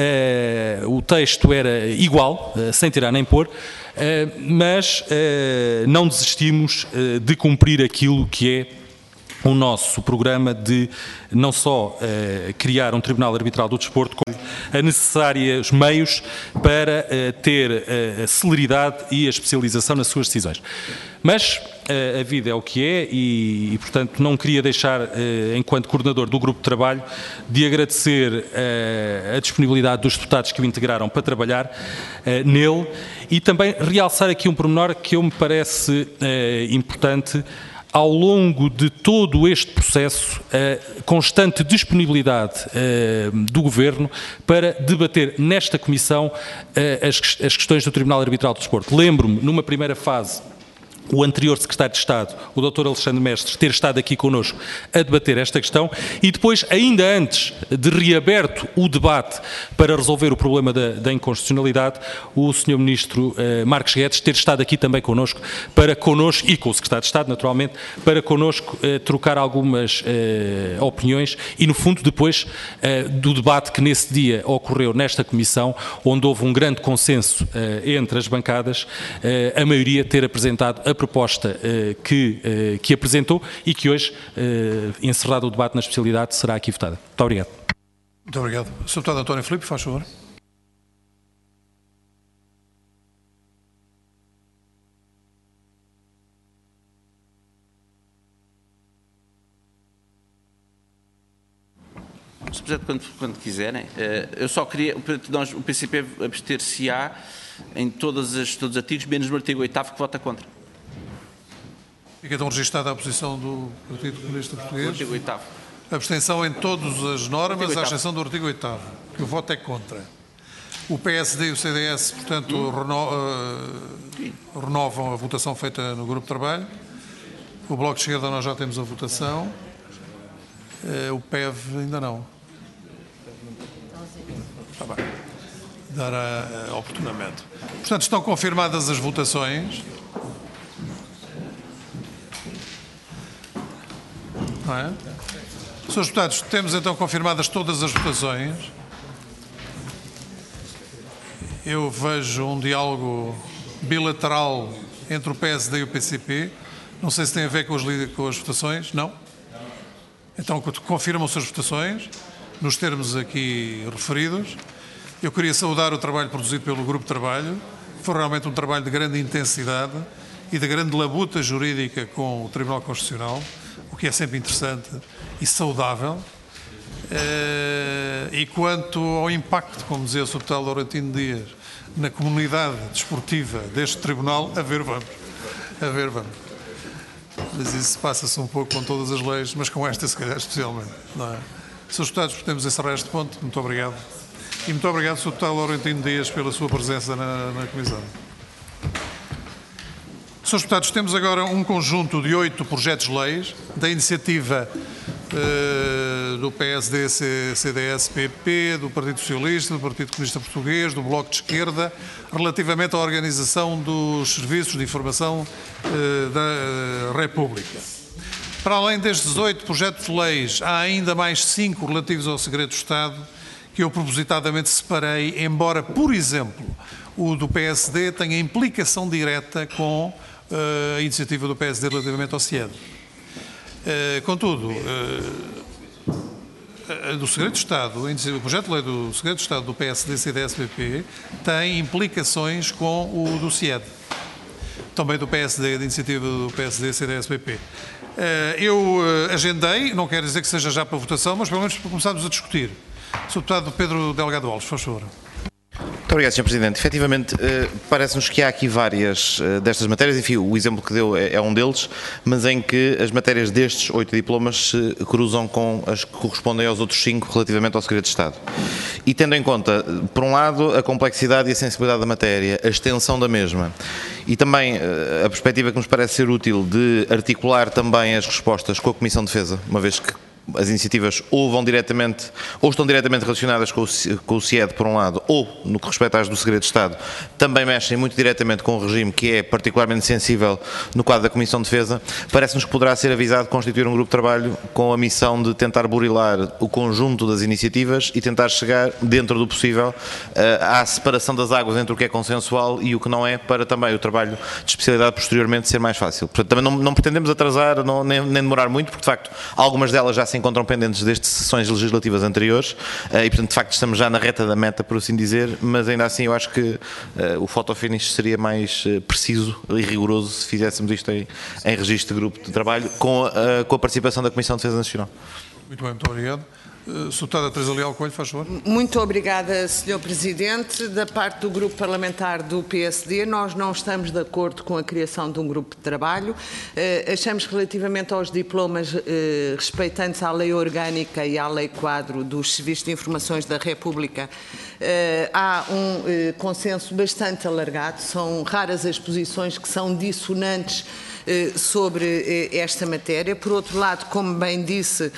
eh, o texto era igual, eh, sem tirar nem pôr, eh, mas eh, não desistimos eh, de cumprir aquilo que é o nosso programa de não só eh, criar um Tribunal Arbitral do Desporto, como a necessários meios para eh, ter eh, a celeridade e a especialização nas suas decisões. Mas eh, a vida é o que é e, e portanto, não queria deixar, eh, enquanto coordenador do grupo de trabalho, de agradecer eh, a disponibilidade dos deputados que o integraram para trabalhar eh, nele e também realçar aqui um pormenor que eu me parece eh, importante. Ao longo de todo este processo, a constante disponibilidade uh, do Governo para debater nesta Comissão uh, as, as questões do Tribunal Arbitral do Desporto. Lembro-me, numa primeira fase, o anterior Secretário de Estado, o doutor Alexandre Mestres, ter estado aqui connosco a debater esta questão e depois, ainda antes de reaberto o debate para resolver o problema da, da inconstitucionalidade, o senhor Ministro eh, Marcos Guedes ter estado aqui também connosco, para connosco, e com o Secretário de Estado, naturalmente, para connosco eh, trocar algumas eh, opiniões e, no fundo, depois eh, do debate que nesse dia ocorreu nesta Comissão, onde houve um grande consenso eh, entre as bancadas, eh, a maioria ter apresentado a proposta uh, que, uh, que apresentou e que hoje, uh, encerrado o debate na especialidade, será aqui votada. Muito obrigado. Muito obrigado. senhor Deputado António Filipe, faz favor. senhor Presidente, quando, quando quiserem, eu só queria, nós, o P C P abster-se-á em todas as, todos os artigos, menos no artigo oitavo, que vota contra. Fica então registada a posição do Partido Comunista Português. O artigo oitavo. Abstenção em todas as normas, à exceção do artigo oitavo, que o voto é contra. O P S D e o C D S, portanto, hum. reno, uh, renovam a votação feita no grupo de trabalho. O Bloco de Esquerda nós já temos a votação. Uh, o P E V ainda não. Está bem. Dará uh, oportunamente. Portanto, estão confirmadas as votações. Não é? senhores Deputados, temos então confirmadas todas as votações. Eu vejo um diálogo bilateral entre o P S D e o P C P. Não sei se tem a ver com as, com as votações. Não? Então confirmam-se as votações, nos termos aqui referidos. Eu queria saudar o trabalho produzido pelo Grupo de Trabalho. Foi realmente um trabalho de grande intensidade e de grande labuta jurídica com o Tribunal Constitucional, o que é sempre interessante e saudável. E quanto ao impacto, como dizia o senhor Deputado Laurentino Dias, na comunidade desportiva deste Tribunal, a ver vamos. A ver vamos. Mas isso passa-se um pouco com todas as leis, mas com esta se calhar especialmente. Não é? senhores Deputados, podemos encerrar este ponto. Muito obrigado. E muito obrigado, senhor Deputado Laurentino Dias, pela sua presença na, na Comissão. senhores Deputados, temos agora um conjunto de oito projetos de leis da iniciativa uh, do P S D, C D S, P P, do Partido Socialista, do Partido Comunista Português, do Bloco de Esquerda, relativamente à organização dos serviços de informação uh, da República. Para além destes dezoito projetos de leis, há ainda mais cinco relativos ao segredo de Estado que eu propositadamente separei, embora, por exemplo, o do P S D tenha implicação direta com uh, a iniciativa do P S D relativamente ao C I E D. Uh, contudo, uh, do segredo de Estado, o projeto de lei do segredo de Estado do P S D C D S P P tem implicações com o do C I E D. Também do P S D, da iniciativa do P S D C D S P P. Eu agendei, não quero dizer que seja já para votação, mas pelo menos para começarmos a discutir. senhor Deputado Pedro Delgado Alves, por favor. Muito obrigado, senhor Presidente. Efetivamente, parece-nos que há aqui várias destas matérias, enfim, o exemplo que deu é um deles, mas em que as matérias destes oito diplomas se cruzam com as que correspondem aos outros cinco relativamente ao segredo de Estado. E tendo em conta, por um lado, a complexidade e a sensibilidade da matéria, a extensão da mesma, e também a perspectiva que nos parece ser útil de articular também as respostas com a Comissão de Defesa, uma vez que as iniciativas ou vão diretamente, ou estão diretamente relacionadas com o, com o C I E D, por um lado, ou, no que respeita às do segredo de Estado, também mexem muito diretamente com o regime que é particularmente sensível no quadro da Comissão de Defesa. Parece-nos que poderá ser avisado constituir um grupo de trabalho com a missão de tentar burilar o conjunto das iniciativas e tentar chegar, dentro do possível, à separação das águas entre o que é consensual e o que não é, para também o trabalho de especialidade posteriormente ser mais fácil. Portanto, também não, não pretendemos atrasar, não, nem, nem demorar muito, porque de facto algumas delas já se encontram pendentes desde sessões legislativas anteriores e, portanto, de facto estamos já na reta da meta, por assim dizer, mas ainda assim eu acho que uh, o fotofinish seria mais uh, preciso e rigoroso se fizéssemos isto em, em registro de grupo de trabalho com, uh, com a participação da Comissão de Defesa Nacional. Muito bem, muito obrigado. Uh, senhora Deputada Teresa Leal Coelho, faz favor. Muito obrigada, senhor Presidente. Da parte do Grupo Parlamentar do P S D, nós não estamos de acordo com a criação de um grupo de trabalho. Uh, achamos relativamente aos diplomas uh, respeitantes à Lei Orgânica e à Lei Quadro dos Serviços de Informações da República, uh, há um uh, consenso bastante alargado. São raras as posições que são dissonantes sobre esta matéria. Por outro lado, como bem disse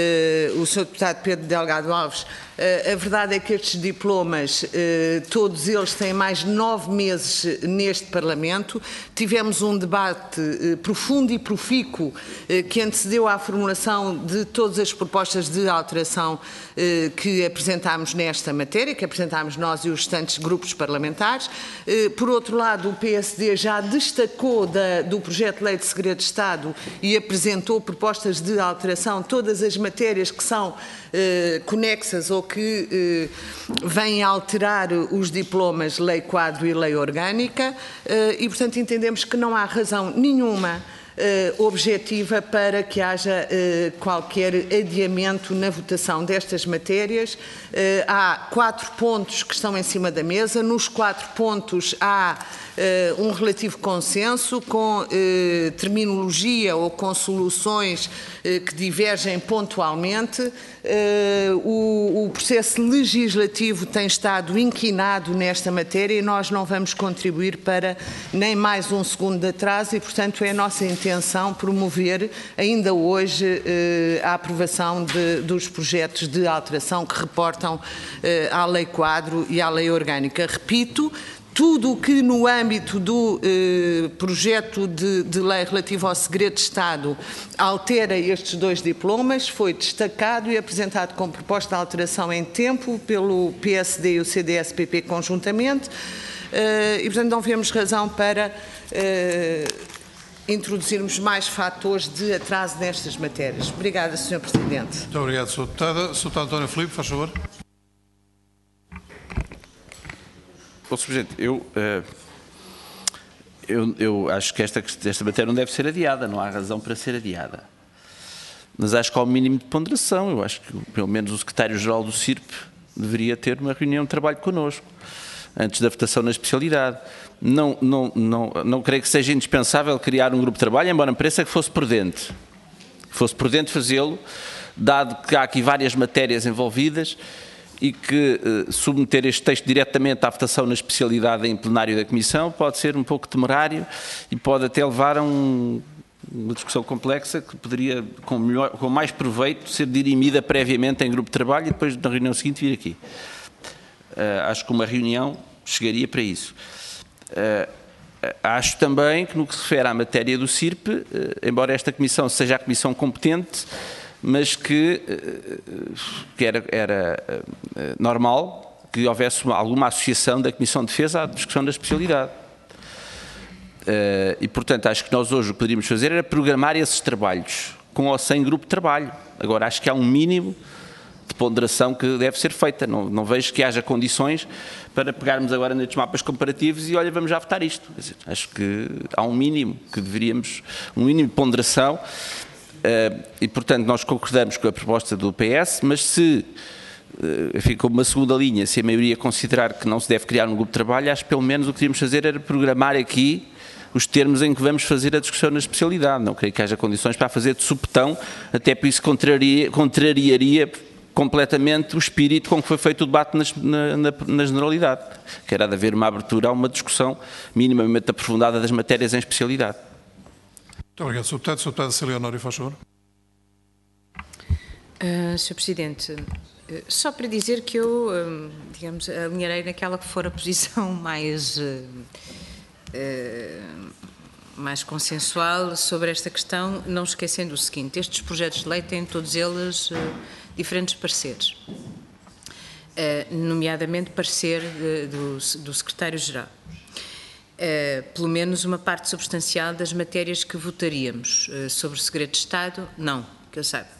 o senhor Deputado Pedro Delgado Alves, a verdade é que estes diplomas, todos eles têm mais de nove meses neste Parlamento. Tivemos um debate profundo e profícuo que antecedeu à formulação de todas as propostas de alteração que apresentámos nesta matéria, que apresentámos nós e os restantes grupos parlamentares. Por outro lado, o P S D já destacou da, do projeto de lei de segredo de Estado e apresentou propostas de alteração, todas as matérias que são eh, conexas ou que eh, vêm alterar os diplomas Lei Quadro e Lei Orgânica eh, e, portanto, entendemos que não há razão nenhuma Uh, objetiva para que haja uh, qualquer adiamento na votação destas matérias. Uh, há quatro pontos que estão em cima da mesa. Nos quatro pontos há uh, um relativo consenso com uh, terminologia ou com soluções uh, que divergem pontualmente. Uh, o, o processo legislativo tem estado inquinado nesta matéria e nós não vamos contribuir para nem mais um segundo de atraso e, portanto, é a nossa intenção promover ainda hoje eh, a aprovação de, dos projetos de alteração que reportam eh, à Lei Quadro e à Lei Orgânica. Repito, tudo o que no âmbito do eh, projeto de, de lei relativo ao segredo de Estado altera estes dois diplomas foi destacado e apresentado como proposta de alteração em tempo pelo P S D e o C D S P P conjuntamente eh, e, portanto, não vemos razão para eh, introduzirmos mais fatores de atraso nestas matérias. Obrigada, senhor Presidente. Muito obrigado, senhora Deputada. senhor Deputado António Filipe, faz favor. senhor Presidente, eu, eu, eu acho que esta, esta matéria não deve ser adiada, não há razão para ser adiada. Mas acho que há um mínimo de ponderação. Eu acho que, pelo menos, o secretário-geral do C I R P deveria ter uma reunião de trabalho connosco, antes da votação na especialidade. Não, não, não, não creio que seja indispensável criar um grupo de trabalho, embora me pareça que fosse prudente. Fosse prudente fazê-lo, dado que há aqui várias matérias envolvidas e que eh, submeter este texto diretamente à votação na especialidade em plenário da Comissão pode ser um pouco temerário e pode até levar a um, uma discussão complexa que poderia, com, melhor, com mais proveito, ser dirimida previamente em grupo de trabalho e depois na reunião seguinte vir aqui. Uh, acho que uma reunião chegaria para isso. Uh, acho também que no que se refere à matéria do C I R P, embora esta comissão seja a comissão competente, mas que, que era, era normal que houvesse uma, alguma associação da Comissão de Defesa à discussão da especialidade. E, portanto, acho que nós hoje o que poderíamos fazer era programar esses trabalhos, com ou sem grupo de trabalho. Agora, acho que há um mínimo de ponderação que deve ser feita. Não, não vejo que haja condições para pegarmos agora nestes mapas comparativos e, olha, vamos já votar isto. Quer dizer, acho que há um mínimo que deveríamos, um mínimo de ponderação uh, e, portanto, nós concordamos com a proposta do P S, mas se, uh, enfim, como uma segunda linha, se a maioria considerar que não se deve criar um grupo de trabalho, acho que pelo menos o que devíamos fazer era programar aqui os termos em que vamos fazer a discussão na especialidade. Não creio que haja condições para fazer de supetão, até por isso contraria, contrariaria completamente o espírito com que foi feito o debate na, na, na generalidade, que era de haver uma abertura a uma discussão minimamente aprofundada das matérias em especialidade. Muito obrigado, senhor Deputado. senhor Deputado Cecília Honório, faz favor. Uh, senhor Presidente, uh, só para dizer que eu, uh, digamos, alinharei naquela que for a posição mais, uh, uh, mais consensual sobre esta questão, não esquecendo o seguinte: estes projetos de lei têm todos eles uh, diferentes pareceres, uh, nomeadamente parecer de, do, do Secretário-Geral. Uh, pelo menos uma parte substancial das matérias que votaríamos. Uh, sobre o segredo de Estado, não, que eu saiba.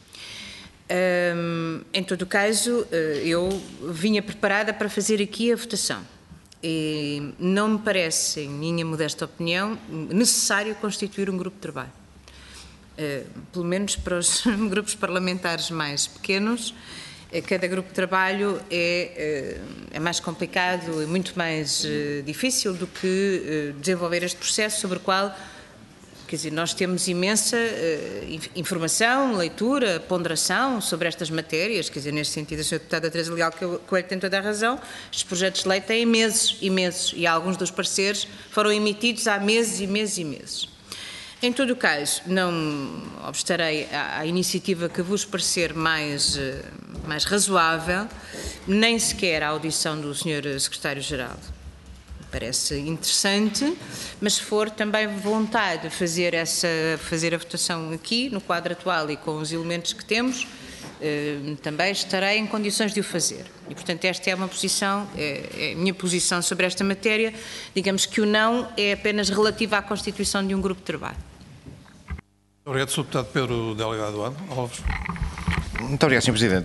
Uh, em todo o caso, uh, eu vinha preparada para fazer aqui a votação. E não me parece, em minha modesta opinião, necessário constituir um grupo de trabalho. Uh, pelo menos para os grupos parlamentares mais pequenos, uh, cada grupo de trabalho é, uh, é mais complicado e muito mais uh, difícil do que uh, desenvolver este processo sobre o qual, quer dizer, nós temos imensa uh, informação, leitura, ponderação sobre estas matérias. Quer dizer, neste sentido, a senhora Deputada Teresa Leal Coelho tem toda a razão. Estes projetos de lei têm meses e meses e alguns dos pareceres foram emitidos há meses e meses e meses. Em todo o caso, não obstarei à, à iniciativa que vos parecer mais, uh, mais razoável, nem sequer à audição do senhor Secretário-Geral. Parece interessante, mas se for também vontade de fazer, essa, fazer a votação aqui, no quadro atual e com os elementos que temos, eh, também estarei em condições de o fazer. E, portanto, esta é uma posição, é, é a minha posição sobre esta matéria. Digamos que o não é apenas relativo à constituição de um grupo de trabalho. Obrigado, senhor Deputado Pedro Delegado Alves. Muito obrigado, senhor Presidente.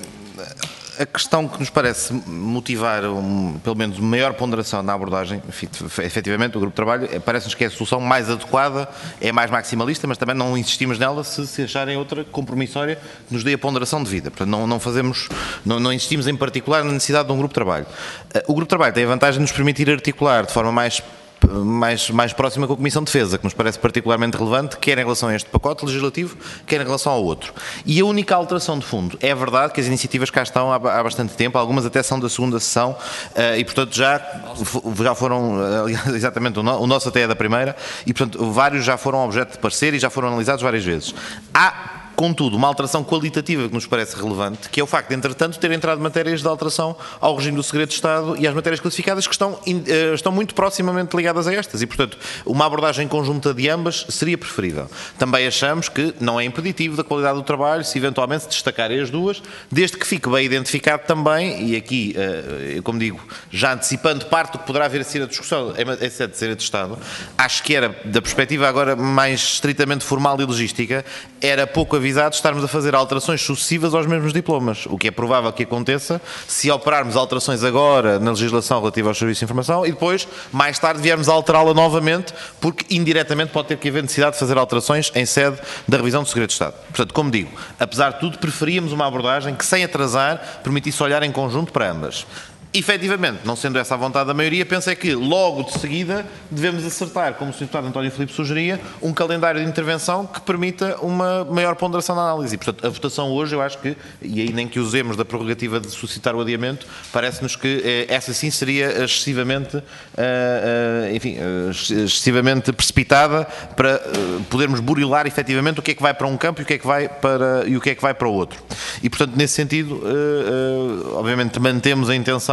A questão que nos parece motivar, um, pelo menos, maior ponderação na abordagem, efetivamente, o grupo de trabalho, parece-nos que é a solução mais adequada, é mais maximalista, mas também não insistimos nela se, se acharem outra compromissória que nos dê a ponderação devida. Portanto, não, não fazemos, não, não insistimos em particular na necessidade de um grupo de trabalho. O grupo de trabalho tem a vantagem de nos permitir articular de forma mais Mais, mais próxima com a Comissão de Defesa, que nos parece particularmente relevante, quer em relação a este pacote legislativo, quer em relação ao outro. E a única alteração de fundo, é verdade que as iniciativas cá estão há, há bastante tempo, algumas até são da segunda sessão, uh, e portanto já, já foram, uh, exatamente, o, no, o nosso até é da primeira, e portanto vários já foram objeto de parecer e já foram analisados várias vezes. Há, contudo, uma alteração qualitativa que nos parece relevante, que é o facto de, entretanto, ter entrado matérias de alteração ao regime do segredo de Estado e às matérias classificadas que estão, estão muito proximamente ligadas a estas e, portanto, uma abordagem conjunta de ambas seria preferível. Também achamos que não é impeditivo da qualidade do trabalho se eventualmente se destacarem as duas, desde que fique bem identificado também, e aqui, como digo, já antecipando parte do que poderá vir a ser a discussão em sede de segredo de Estado, acho que era, da perspectiva agora mais estritamente formal e logística, era pouco avisado de estarmos a fazer alterações sucessivas aos mesmos diplomas, o que é provável que aconteça se operarmos alterações agora na legislação relativa aos serviços de informação e depois, mais tarde, viermos a alterá-la novamente, porque indiretamente pode ter que haver necessidade de fazer alterações em sede da revisão do segredo de Estado. Portanto, como digo, apesar de tudo, preferíamos uma abordagem que, sem atrasar, permitisse olhar em conjunto para ambas. Efetivamente, não sendo essa a vontade da maioria, penso é que logo de seguida devemos acertar, como o senhor Deputado António Filipe sugeria, um calendário de intervenção que permita uma maior ponderação na análise. E, portanto, a votação hoje, eu acho que, e aí nem que usemos da prerrogativa de suscitar o adiamento, parece-nos que eh, essa sim seria excessivamente, uh, uh, enfim, uh, excessivamente precipitada para uh, podermos burilar efetivamente o que é que vai para um campo e o que é que vai para, e o que é que vai para o outro. E, portanto, nesse sentido, uh, uh, obviamente mantemos a intenção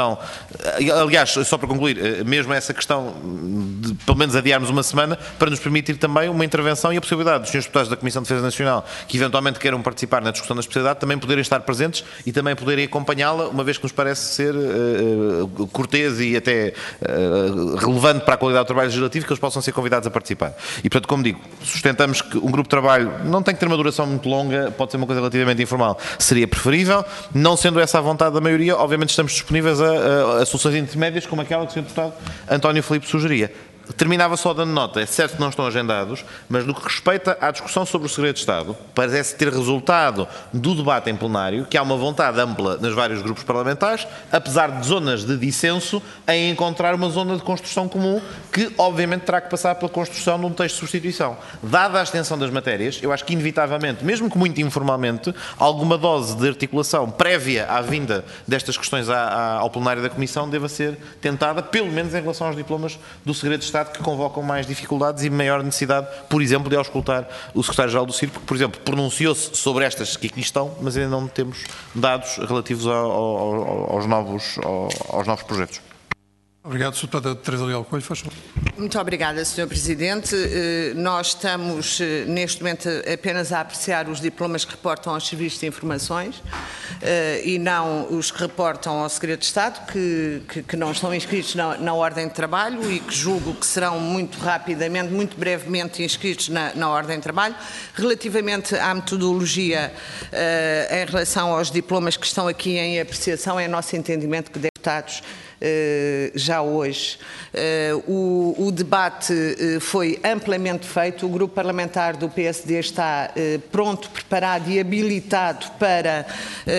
Comissão, aliás, só para concluir, mesmo essa questão de pelo menos adiarmos uma semana, para nos permitir também uma intervenção e a possibilidade dos senhores deputados da Comissão de Defesa Nacional, que eventualmente queiram participar na discussão da especialidade, também poderem estar presentes e também poderem acompanhá-la, uma vez que nos parece ser uh, cortês e até uh, relevante para a qualidade do trabalho legislativo que eles possam ser convidados a participar. E, portanto, como digo, sustentamos que um grupo de trabalho não tem que ter uma duração muito longa, pode ser uma coisa relativamente informal, seria preferível. Não sendo essa a vontade da maioria, obviamente estamos disponíveis a, a, a soluções intermédias como aquela que o senhor deputado António Filipe sugeria. Terminava só dando nota, é certo que não estão agendados, mas no que respeita à discussão sobre o segredo de Estado, parece ter resultado do debate em plenário que há uma vontade ampla nos vários grupos parlamentares, apesar de zonas de dissenso, em encontrar uma zona de construção comum que, obviamente, terá que passar pela construção de um texto de substituição. Dada a extensão das matérias, eu acho que, inevitavelmente, mesmo que muito informalmente, alguma dose de articulação prévia à vinda destas questões à, à, ao plenário da Comissão deva ser tentada, pelo menos em relação aos diplomas do segredo de Estado, que convocam mais dificuldades e maior necessidade, por exemplo, de auscultar o secretário-geral do C I R, porque, por exemplo, pronunciou-se sobre estas que aqui estão, mas ainda não temos dados relativos ao, ao, aos, novos, ao, aos novos projetos. Obrigado, senhora Deputada Teresa Leal Coelho, faz favor. Muito obrigada, senhor Presidente. Nós estamos, neste momento, apenas a apreciar os diplomas que reportam aos serviços de informações e não os que reportam ao Segredo de Estado, que, que, que não estão inscritos na, na ordem de trabalho e que julgo que serão muito rapidamente, muito brevemente inscritos na, na ordem de trabalho. Relativamente à metodologia em relação aos diplomas que estão aqui em apreciação, é nosso entendimento que deputados Uh, já hoje. Uh, o, o debate uh, foi amplamente feito, o grupo parlamentar do P S D está uh, pronto, preparado e habilitado para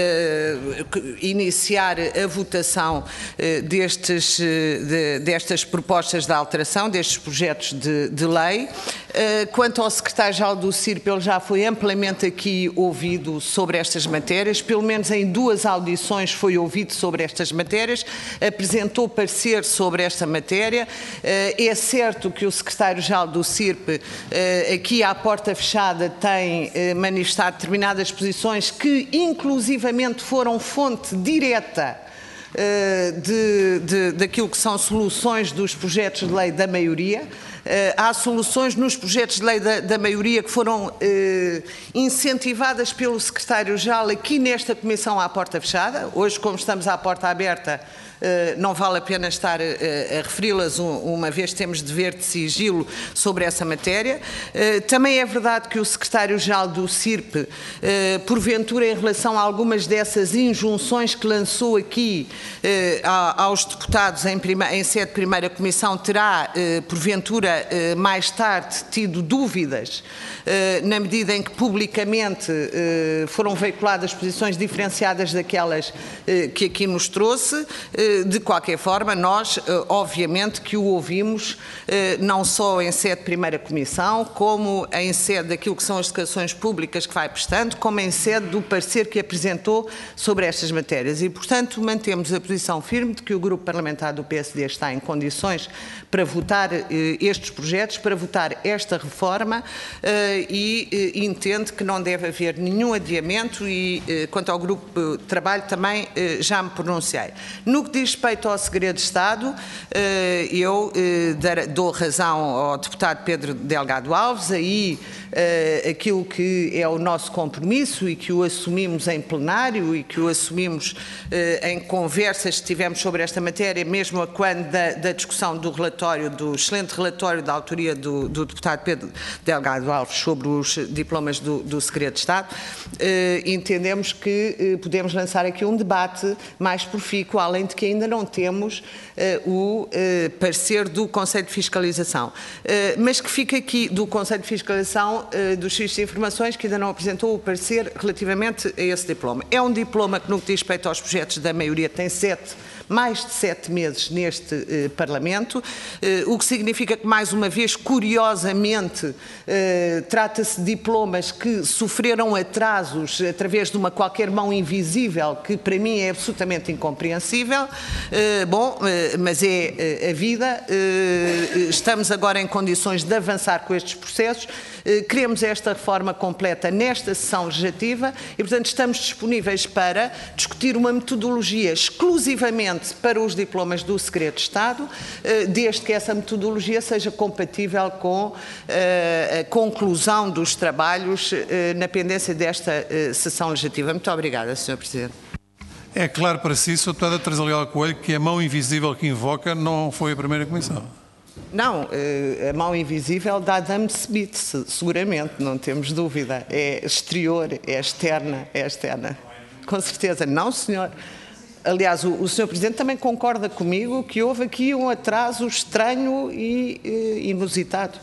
uh, iniciar a votação uh, destes, uh, de, destas propostas de alteração, destes projetos de, de lei. Uh, quanto ao secretário-geral do C I R P, ele já foi amplamente aqui ouvido sobre estas matérias, pelo menos em duas audições foi ouvido sobre estas matérias, apresentou parecer sobre esta matéria. É certo que o secretário-geral do C I R P, aqui à porta fechada, tem manifestado determinadas posições que, inclusivamente, foram fonte direta de, de, daquilo que são soluções dos projetos de lei da maioria. Há soluções nos projetos de lei da, da maioria que foram eh, incentivadas pelo secretário-geral aqui nesta comissão à porta fechada. Hoje, como estamos à porta aberta, eh, não vale a pena estar eh, a referi-las, uma vez temos dever de sigilo sobre essa matéria. Eh, também é verdade que o secretário-geral do C I R P, eh, porventura em relação a algumas dessas injunções que lançou aqui eh, aos deputados em, prima, em sede de primeira comissão, terá, eh, porventura, mais tarde tido dúvidas, na medida em que publicamente foram veiculadas posições diferenciadas daquelas que aqui nos trouxe. De qualquer forma, nós, obviamente, que o ouvimos não só em sede de primeira comissão, como em sede daquilo que são as declarações públicas que vai prestando, como em sede do parecer que apresentou sobre estas matérias. E, portanto, mantemos a posição firme de que o grupo parlamentar do P S D está em condições para votar estes projetos, para votar esta reforma uh, e uh, entende que não deve haver nenhum adiamento e, uh, quanto ao grupo de trabalho, também uh, já me pronunciei. No que diz respeito ao segredo de Estado, uh, eu uh, dar, dou razão ao deputado Pedro Delgado Alves, aí uh, aquilo que é o nosso compromisso e que o assumimos em plenário e que o assumimos uh, em conversas que tivemos sobre esta matéria, mesmo a quando da, da discussão do relatório, do excelente relatório da autoria do, do deputado Pedro Delgado Alves sobre os diplomas do, do segredo de Estado, eh, entendemos que eh, podemos lançar aqui um debate mais profícuo, além de que ainda não temos eh, o eh, parecer do Conselho de Fiscalização. Eh, mas que fica aqui do Conselho de Fiscalização eh, dos Serviços de Informações, que ainda não apresentou o parecer relativamente a esse diploma. É um diploma que, no que diz respeito aos projetos da maioria, tem sete mais de sete meses neste eh, Parlamento, eh, o que significa que, mais uma vez, curiosamente, eh, trata-se de diplomas que sofreram atrasos através de uma qualquer mão invisível, que para mim é absolutamente incompreensível. Eh, bom, eh, mas é eh, a vida. Eh, estamos agora em condições de avançar com estes processos. Eh, queremos esta reforma completa nesta sessão legislativa e, portanto, estamos disponíveis para discutir uma metodologia exclusivamente igualmente para os diplomas do Segredo de Estado, desde que essa metodologia seja compatível com a conclusão dos trabalhos na pendência desta sessão legislativa. Muito obrigada, senhor Presidente. É claro para si, senhora Deputada Teresa Leal Coelho, que a mão invisível que invoca não foi a primeira comissão. Não, a mão invisível da Adam Smith, seguramente, não temos dúvida. É exterior, é externa, é externa. Com certeza. Não, senhor. Aliás, o, o senhor Presidente também concorda comigo que houve aqui um atraso estranho e eh, inusitado.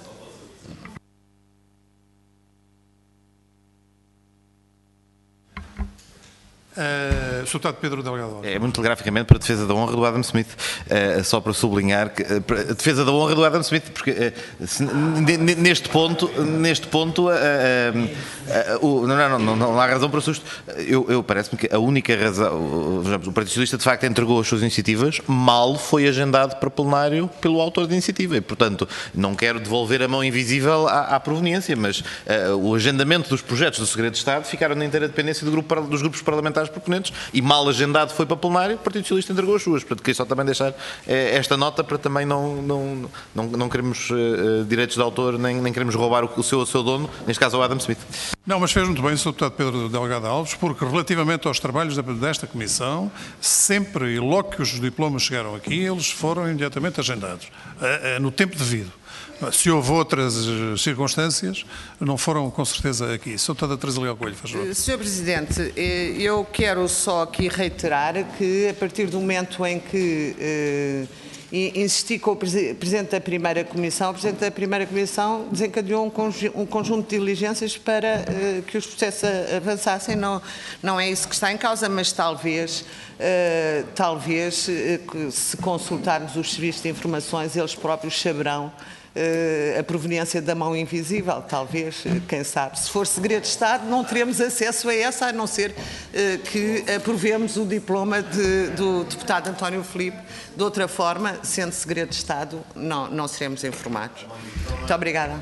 Uh, senhor Deputado Pedro Delgado. É muito telegraficamente para a defesa da honra do Adam Smith, uh, só para sublinhar que uh, para a defesa da honra do Adam Smith, porque uh, se, neste ponto, neste ponto, uh, uh, uh, uh, não, não, não, não há razão para o susto. Eu, eu parece-me que a única razão, uh, o Partido Socialista de facto entregou as suas iniciativas, mal foi agendado para plenário pelo autor da iniciativa e, portanto, não quero devolver a mão invisível à, à proveniência, mas uh, o agendamento dos projetos do Segredo de Estado ficaram na inteira dependência do grupo, dos grupos parlamentares proponentes e mal agendado foi para plenário, o Partido Socialista entregou as suas. Portanto, queria só também deixar eh, esta nota para também não, não, não, não queremos eh, direitos de autor, nem, nem queremos roubar o, o, seu, o seu dono, neste caso o Adam Smith. Não, mas fez muito bem o senhor Deputado Pedro Delgado Alves, porque relativamente aos trabalhos desta Comissão, sempre e logo que os diplomas chegaram aqui, eles foram imediatamente agendados, eh, eh, no tempo devido. Se houve outras circunstâncias, não foram com certeza aqui. senhora Deputada Teresa Leal Coelho, faz favor. senhor Presidente, eu quero só aqui reiterar que a partir do momento em que eh, insisti com o Presidente da Primeira Comissão, o Presidente da Primeira Comissão desencadeou um, conju um conjunto de diligências para eh, que os processos avançassem. Não, não é isso que está em causa, mas talvez, eh, talvez eh, se consultarmos os serviços de informações, eles próprios saberão a proveniência da mão invisível, talvez, quem sabe. Se for segredo de Estado, não teremos acesso a essa, a não ser que aprovemos o diploma de, do deputado António Filipe. De outra forma, sendo segredo de Estado, não, não seremos informados. Muito obrigada.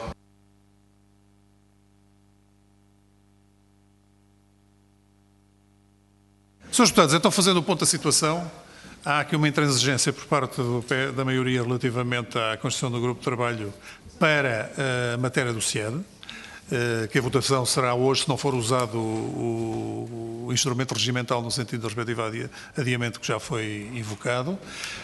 senhores Deputados, então fazendo o ponto da situação, há aqui uma intransigência por parte do, da maioria relativamente à constituição do grupo de trabalho para a matéria do C I E D, que a votação será hoje, se não for usado o, o instrumento regimental no sentido do respectivo adiamento que já foi invocado.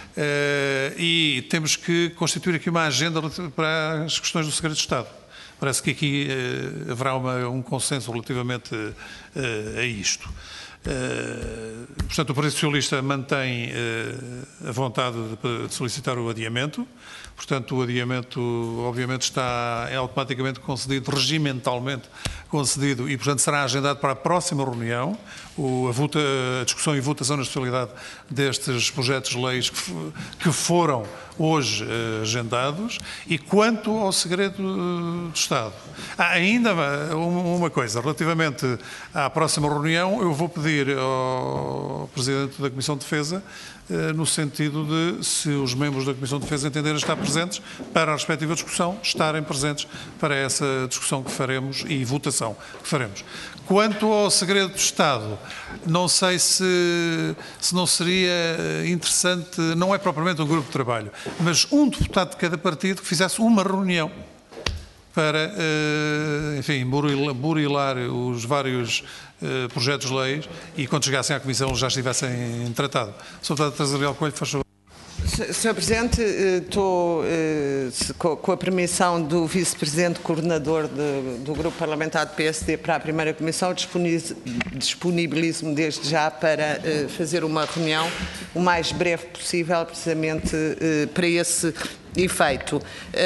E temos que constituir aqui uma agenda para as questões do Segredo de Estado. Parece que aqui haverá uma, um consenso relativamente a isto. Uh, portanto, o Partido Socialista mantém uh, a vontade de, de solicitar o adiamento. Portanto, o adiamento, obviamente, está é automaticamente concedido, regimentalmente concedido, e, portanto, será agendado para a próxima reunião o, a, vota, a discussão e votação na totalidade destes projetos de leis que, que foram hoje uh, agendados. E quanto ao segredo uh, de Estado, há ainda uma, uma coisa, relativamente à próxima reunião, eu vou pedir ao Presidente da Comissão de Defesa, no sentido de, se os membros da Comissão de Defesa entenderem estar presentes para a respectiva discussão, estarem presentes para essa discussão que faremos e votação que faremos. Quanto ao segredo de Estado, não sei se, se não seria interessante, não é propriamente um grupo de trabalho, mas um deputado de cada partido que fizesse uma reunião para, enfim, burilar os vários projetos de lei e quando chegassem à Comissão já estivessem tratados. senhora Deputada Teresa Leal Coelho, faz favor. senhor Presidente, estou com a permissão do Vice-Presidente Coordenador de, do Grupo Parlamentar do P S D para a Primeira Comissão, disponibilizo-me desde já para fazer uma reunião o mais breve possível, precisamente para esse efeito.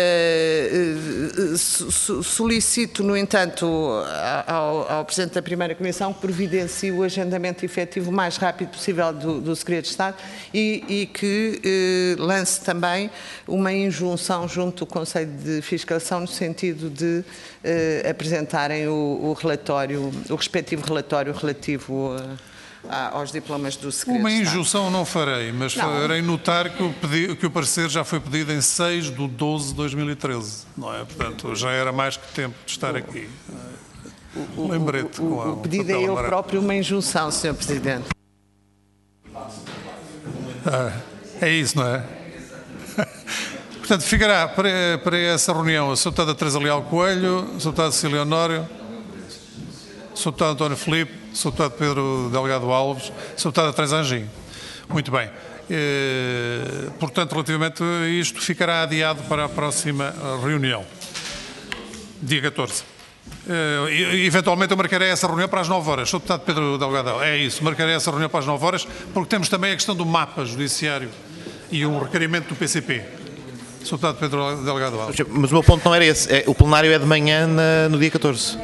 Solicito, no entanto, ao, ao Presidente da Primeira Comissão que providencie o agendamento efetivo o mais rápido possível do, do Segredo de Estado e, e que eh, lance também uma injunção junto do Conselho de Fiscalização no sentido de eh, apresentarem o, o relatório, o respectivo relatório relativo a aos diplomas do Segredo Uma de Estado. injunção não farei, mas não. farei notar que o, pedi, que o parecer já foi pedido em seis de doze de dois mil e treze, não é? Portanto, já era mais que tempo de estar aqui. O, Lembrete o, o, com a, o pedido é ele próprio uma injunção, senhor Presidente. Ah, é isso, não é? Portanto, ficará para, para essa reunião a Sra Deputada Teresa Leal Coelho, a Sra Deputada Cecília Honório, a Sr Deputado António Filipe, o Sr Deputado Pedro Delgado Alves, a Sra Deputada Teresa Anjinho. Muito bem. Eh, portanto, relativamente a isto, ficará adiado para a próxima reunião, dia catorze. Eh, eventualmente eu marcarei essa reunião para as nove horas. Sr Deputado Pedro Delgado, é isso, marcarei essa reunião para as nove horas, porque temos também a questão do mapa judiciário e um requerimento do P C P. Sr Deputado Pedro Delgado Alves. Mas o meu ponto não era esse. É, o plenário é de manhã na, no dia catorze.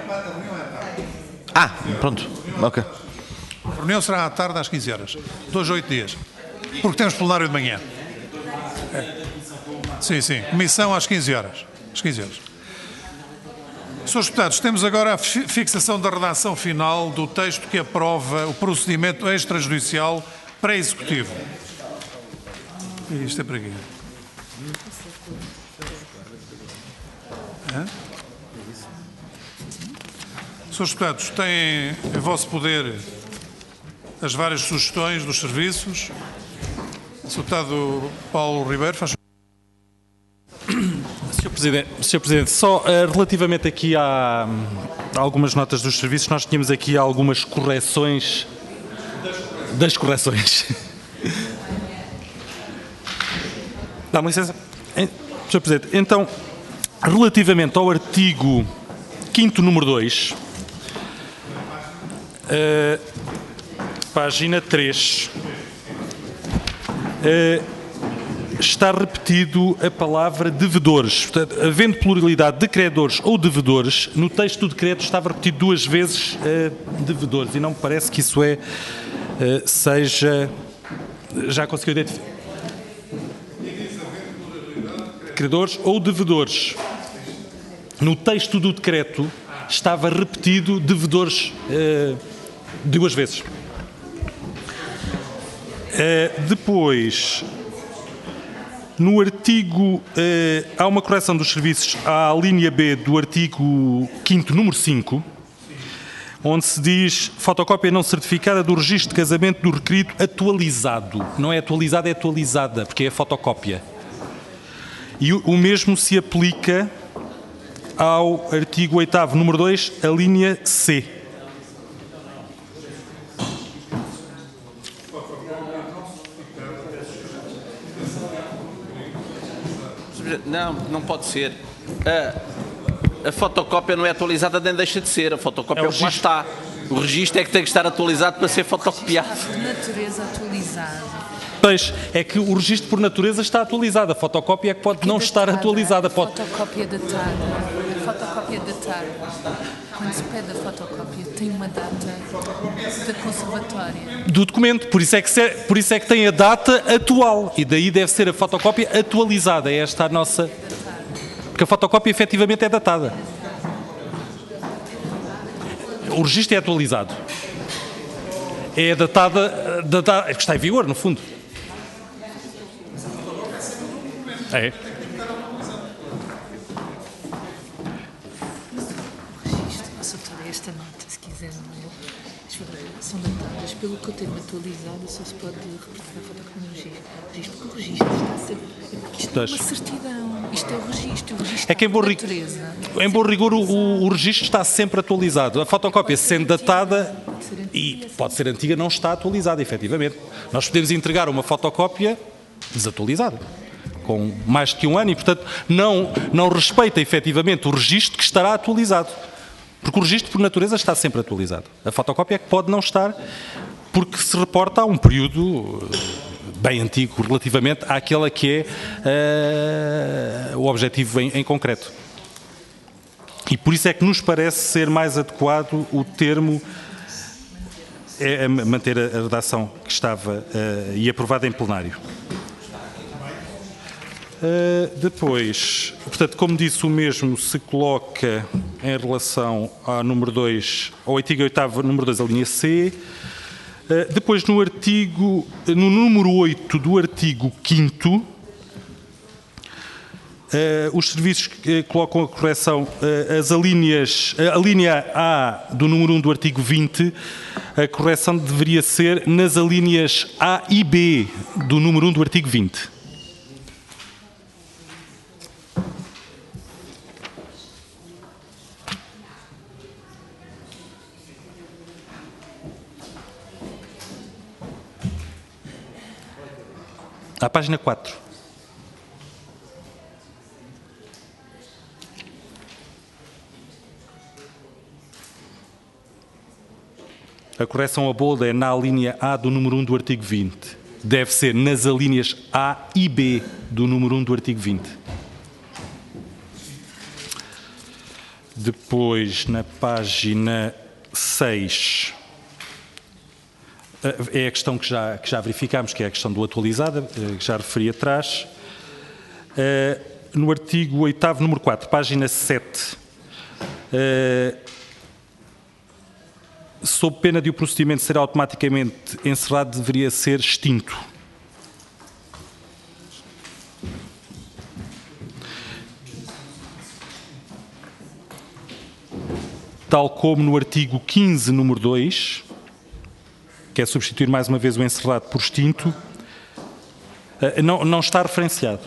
Ah, pronto. Ok. A reunião será à tarde às quinze horas. Dois a oito dias. Porque temos plenário de manhã. É. Sim, sim. Comissão às quinze horas. Às quinze horas. Senhores deputados, temos agora a fixação da redação final do texto que aprova o procedimento extrajudicial pré-executivo. E isto é para aqui. Hã? Senhores deputados, têm em vosso poder as várias sugestões dos serviços. senhor Deputado Paulo Ribeiro, faz senhor Presidente, senhor Presidente, só uh, relativamente aqui a, a algumas notas dos serviços, nós tínhamos aqui algumas correções das correções. Dá-me licença? senhor Presidente, então, relativamente ao artigo quinto número dois, uh, página três, uh, está repetido a palavra devedores. Portanto, havendo pluralidade de credores ou devedores, no texto do decreto estava repetido duas vezes uh, devedores, e não me parece que isso é, uh, seja, já conseguiu identificar, credores ou devedores. No texto do decreto estava repetido devedores uh, duas vezes. Uh, depois, no artigo, uh, há uma correção dos serviços à linha B do artigo quinto, número cinco, onde se diz fotocópia não certificada do registro de casamento do requerido atualizado. Não é atualizada, é atualizada, porque é a fotocópia. E o, o mesmo se aplica ao artigo oitavo, número dois, a linha C. Não, não pode ser. A, a fotocópia não é atualizada nem deixa de ser. A fotocópia é, é o que lá está. O registro é que tem que estar atualizado para ser fotocopiado. De natureza atualizada. Pois, é que o registro por natureza está atualizado. A fotocópia é que pode não estar atualizada. A fotocópia datada. A fotocópia datada. Quando se pede a fotocópia, tem uma data da conservatória. Do documento. Por isso, é que se, por isso é que tem a data atual. E daí deve ser a fotocópia atualizada. É esta a nossa... Porque a fotocópia efetivamente é datada. O registro é atualizado. É datada... datada é que está em vigor, no fundo. É. Esta nota, se quiser, são datadas pelo que eu tenho atualizado, só se pode reportar a fotocópia no registro. Porque o registro está a ser. Isto é uma certidão, isto é o registro. O registro é que em bom, em bom rigor o, o registro está sempre atualizado. A fotocópia sendo datada e pode ser antiga, não está atualizada, efetivamente. Nós podemos entregar uma fotocópia desatualizada, com mais de um ano, e portanto não, não respeita efetivamente o registro que estará atualizado. Porque o registro, por natureza, está sempre atualizado. A fotocópia é que pode não estar, porque se reporta a um período bem antigo, relativamente àquela que é uh, o objetivo em, em concreto. E por isso é que nos parece ser mais adequado o termo é manter a redação que estava uh, e aprovada em plenário. Uh, depois, portanto, como disse, o mesmo se coloca em relação ao número dois, ao artigo oitavo, número dois, a linha C. Uh, depois, no artigo, no número oito do artigo quinto, uh, os serviços uh, colocam a correção, uh, as alíneas, a linha A do número um do artigo vinte, a correção deveria ser nas alíneas A e B do número um do artigo vinte. À página quatro. A correção a bold é na linha A do número um do artigo vinte. Deve ser nas alíneas A e B do número um do artigo vinte. Depois, na página seis, é a questão que já, que já verificámos, que é a questão do atualizada, que já referi atrás. No artigo oitavo, número quatro, página sete, sob pena de o procedimento ser automaticamente encerrado, deveria ser extinto. Tal como no artigo quinze, número dois, que é substituir mais uma vez o encerrado por extinto, não, não está referenciado.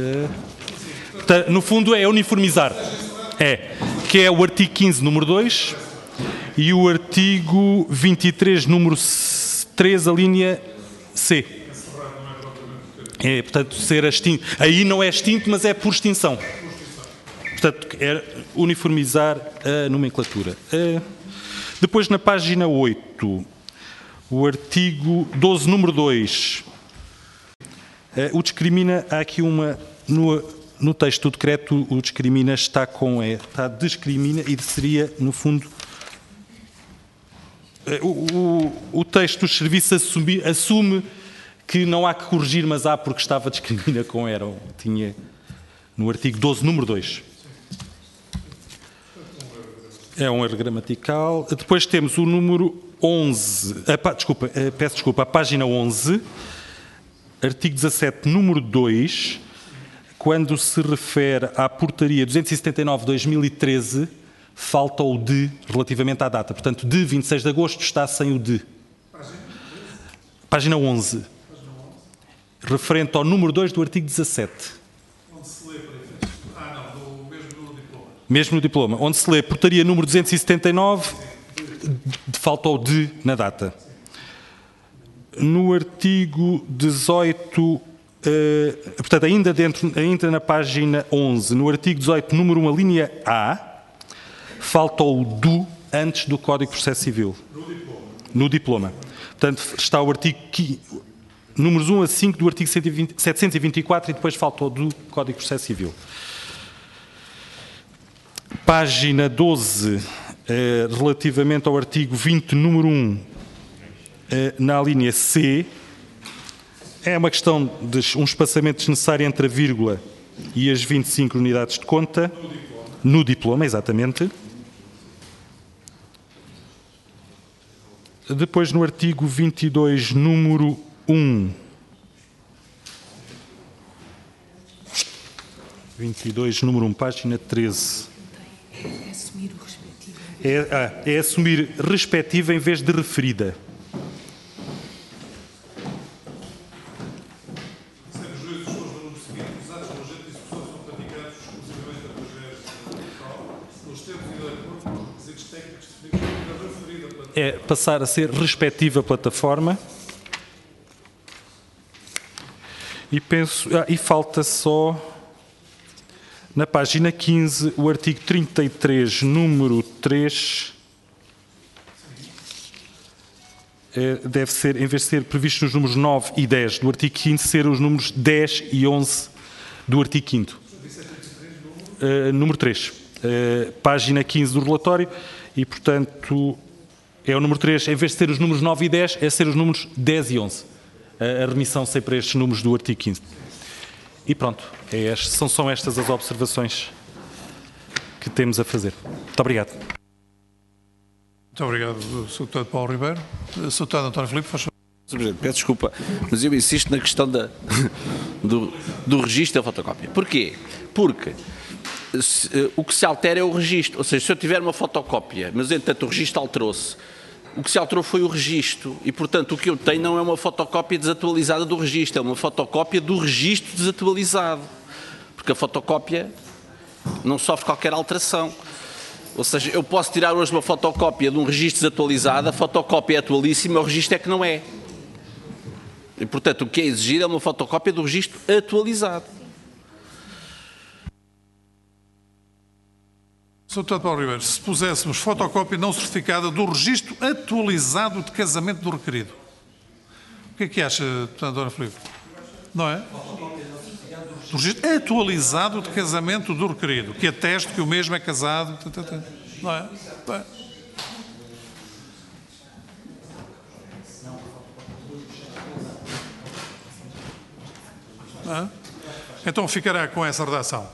No fundo é uniformizar. É, que é o artigo quinze, número dois, e o artigo vinte e três, número três, a linha C. É, portanto, ser extinto. Aí não é extinto, mas é por extinção. Portanto, é uniformizar a nomenclatura. Depois, na página oito, o artigo doze, número dois, o discrimina, há aqui uma, no, no texto do decreto, o discrimina está com, é, está discrimina e seria, no fundo, o, o, o texto dos serviços assume, assume que não há que corrigir, mas há porque estava discrimina com era, tinha no artigo doze, número dois. É um erro gramatical. Depois temos o número onze, a, desculpa, peço desculpa, a página onze, artigo dezassete, número dois, quando se refere à portaria duzentos e setenta e nove de dois mil e treze, falta o de relativamente à data. Portanto, de vinte e seis de agosto está sem o de. Página onze. Referente ao número dois do artigo dezassete. Onde se lê para efeitos? Ah, não, do, mesmo no diploma. Mesmo no diploma. Onde se lê portaria número duzentos e setenta e nove, falta o de na data. No artigo dezoito, eh, portanto, ainda, dentro, ainda na página onze, no artigo dezoito, número um, a linha A, falta o do antes do Código de Processo Civil. No diploma. No diploma. Portanto, está o artigo números um a cinco do artigo setecentos e vinte e quatro e depois falta o do Código de Processo Civil. Página doze, eh, relativamente ao artigo vinte, número um, eh, na linha C, é uma questão de um espaçamento desnecessário entre a vírgula e as vinte e cinco unidades de conta. No diploma. No diploma, exatamente. Depois, no artigo vinte e dois, número um, vinte e dois, número um, página treze. É assumir o respectivo. É, ah, é assumir respectiva em vez de referida. É passar a ser respectiva plataforma. E penso, ah, e falta só na página quinze o artigo trinta e três, número três, é, deve ser, em vez de ser previsto nos números nove e dez do artigo quinze, ser os números dez e onze do artigo quinto. Uh, número três, uh, página quinze do relatório, e portanto é o número três, em vez de ser os números nove e dez, é ser os números dez e onze. A remissão sempre para estes números do artigo quinze. E pronto, é este, são, são estas as observações que temos a fazer. Muito obrigado. Muito obrigado, senhor Deputado Paulo Ribeiro. senhor Deputado António Filipe, faz favor. senhor Presidente, peço desculpa, mas eu insisto na questão da, do, do registro da fotocópia. Porquê? Porque se, o que se altera é o registro. Ou seja, se eu tiver uma fotocópia, mas entretanto o registro alterou-se, O que se alterou foi o registro e, portanto, o que eu tenho não é uma fotocópia desatualizada do registro, é uma fotocópia do registro desatualizado, porque a fotocópia não sofre qualquer alteração. Ou seja, eu posso tirar hoje uma fotocópia de um registro desatualizado, a fotocópia é atualíssima, o registro é que não é. E, portanto, o que é exigido é uma fotocópia do registro atualizado. senhor Deputado Paulo Ribeiro, se puséssemos fotocópia não certificada do registro atualizado de casamento do requerido, o que é que acha, Deputado Dona Filipe? Não é? Do registro atualizado de casamento do requerido, que ateste que o mesmo é casado, não é? Não é? Não é? Então ficará com essa redação.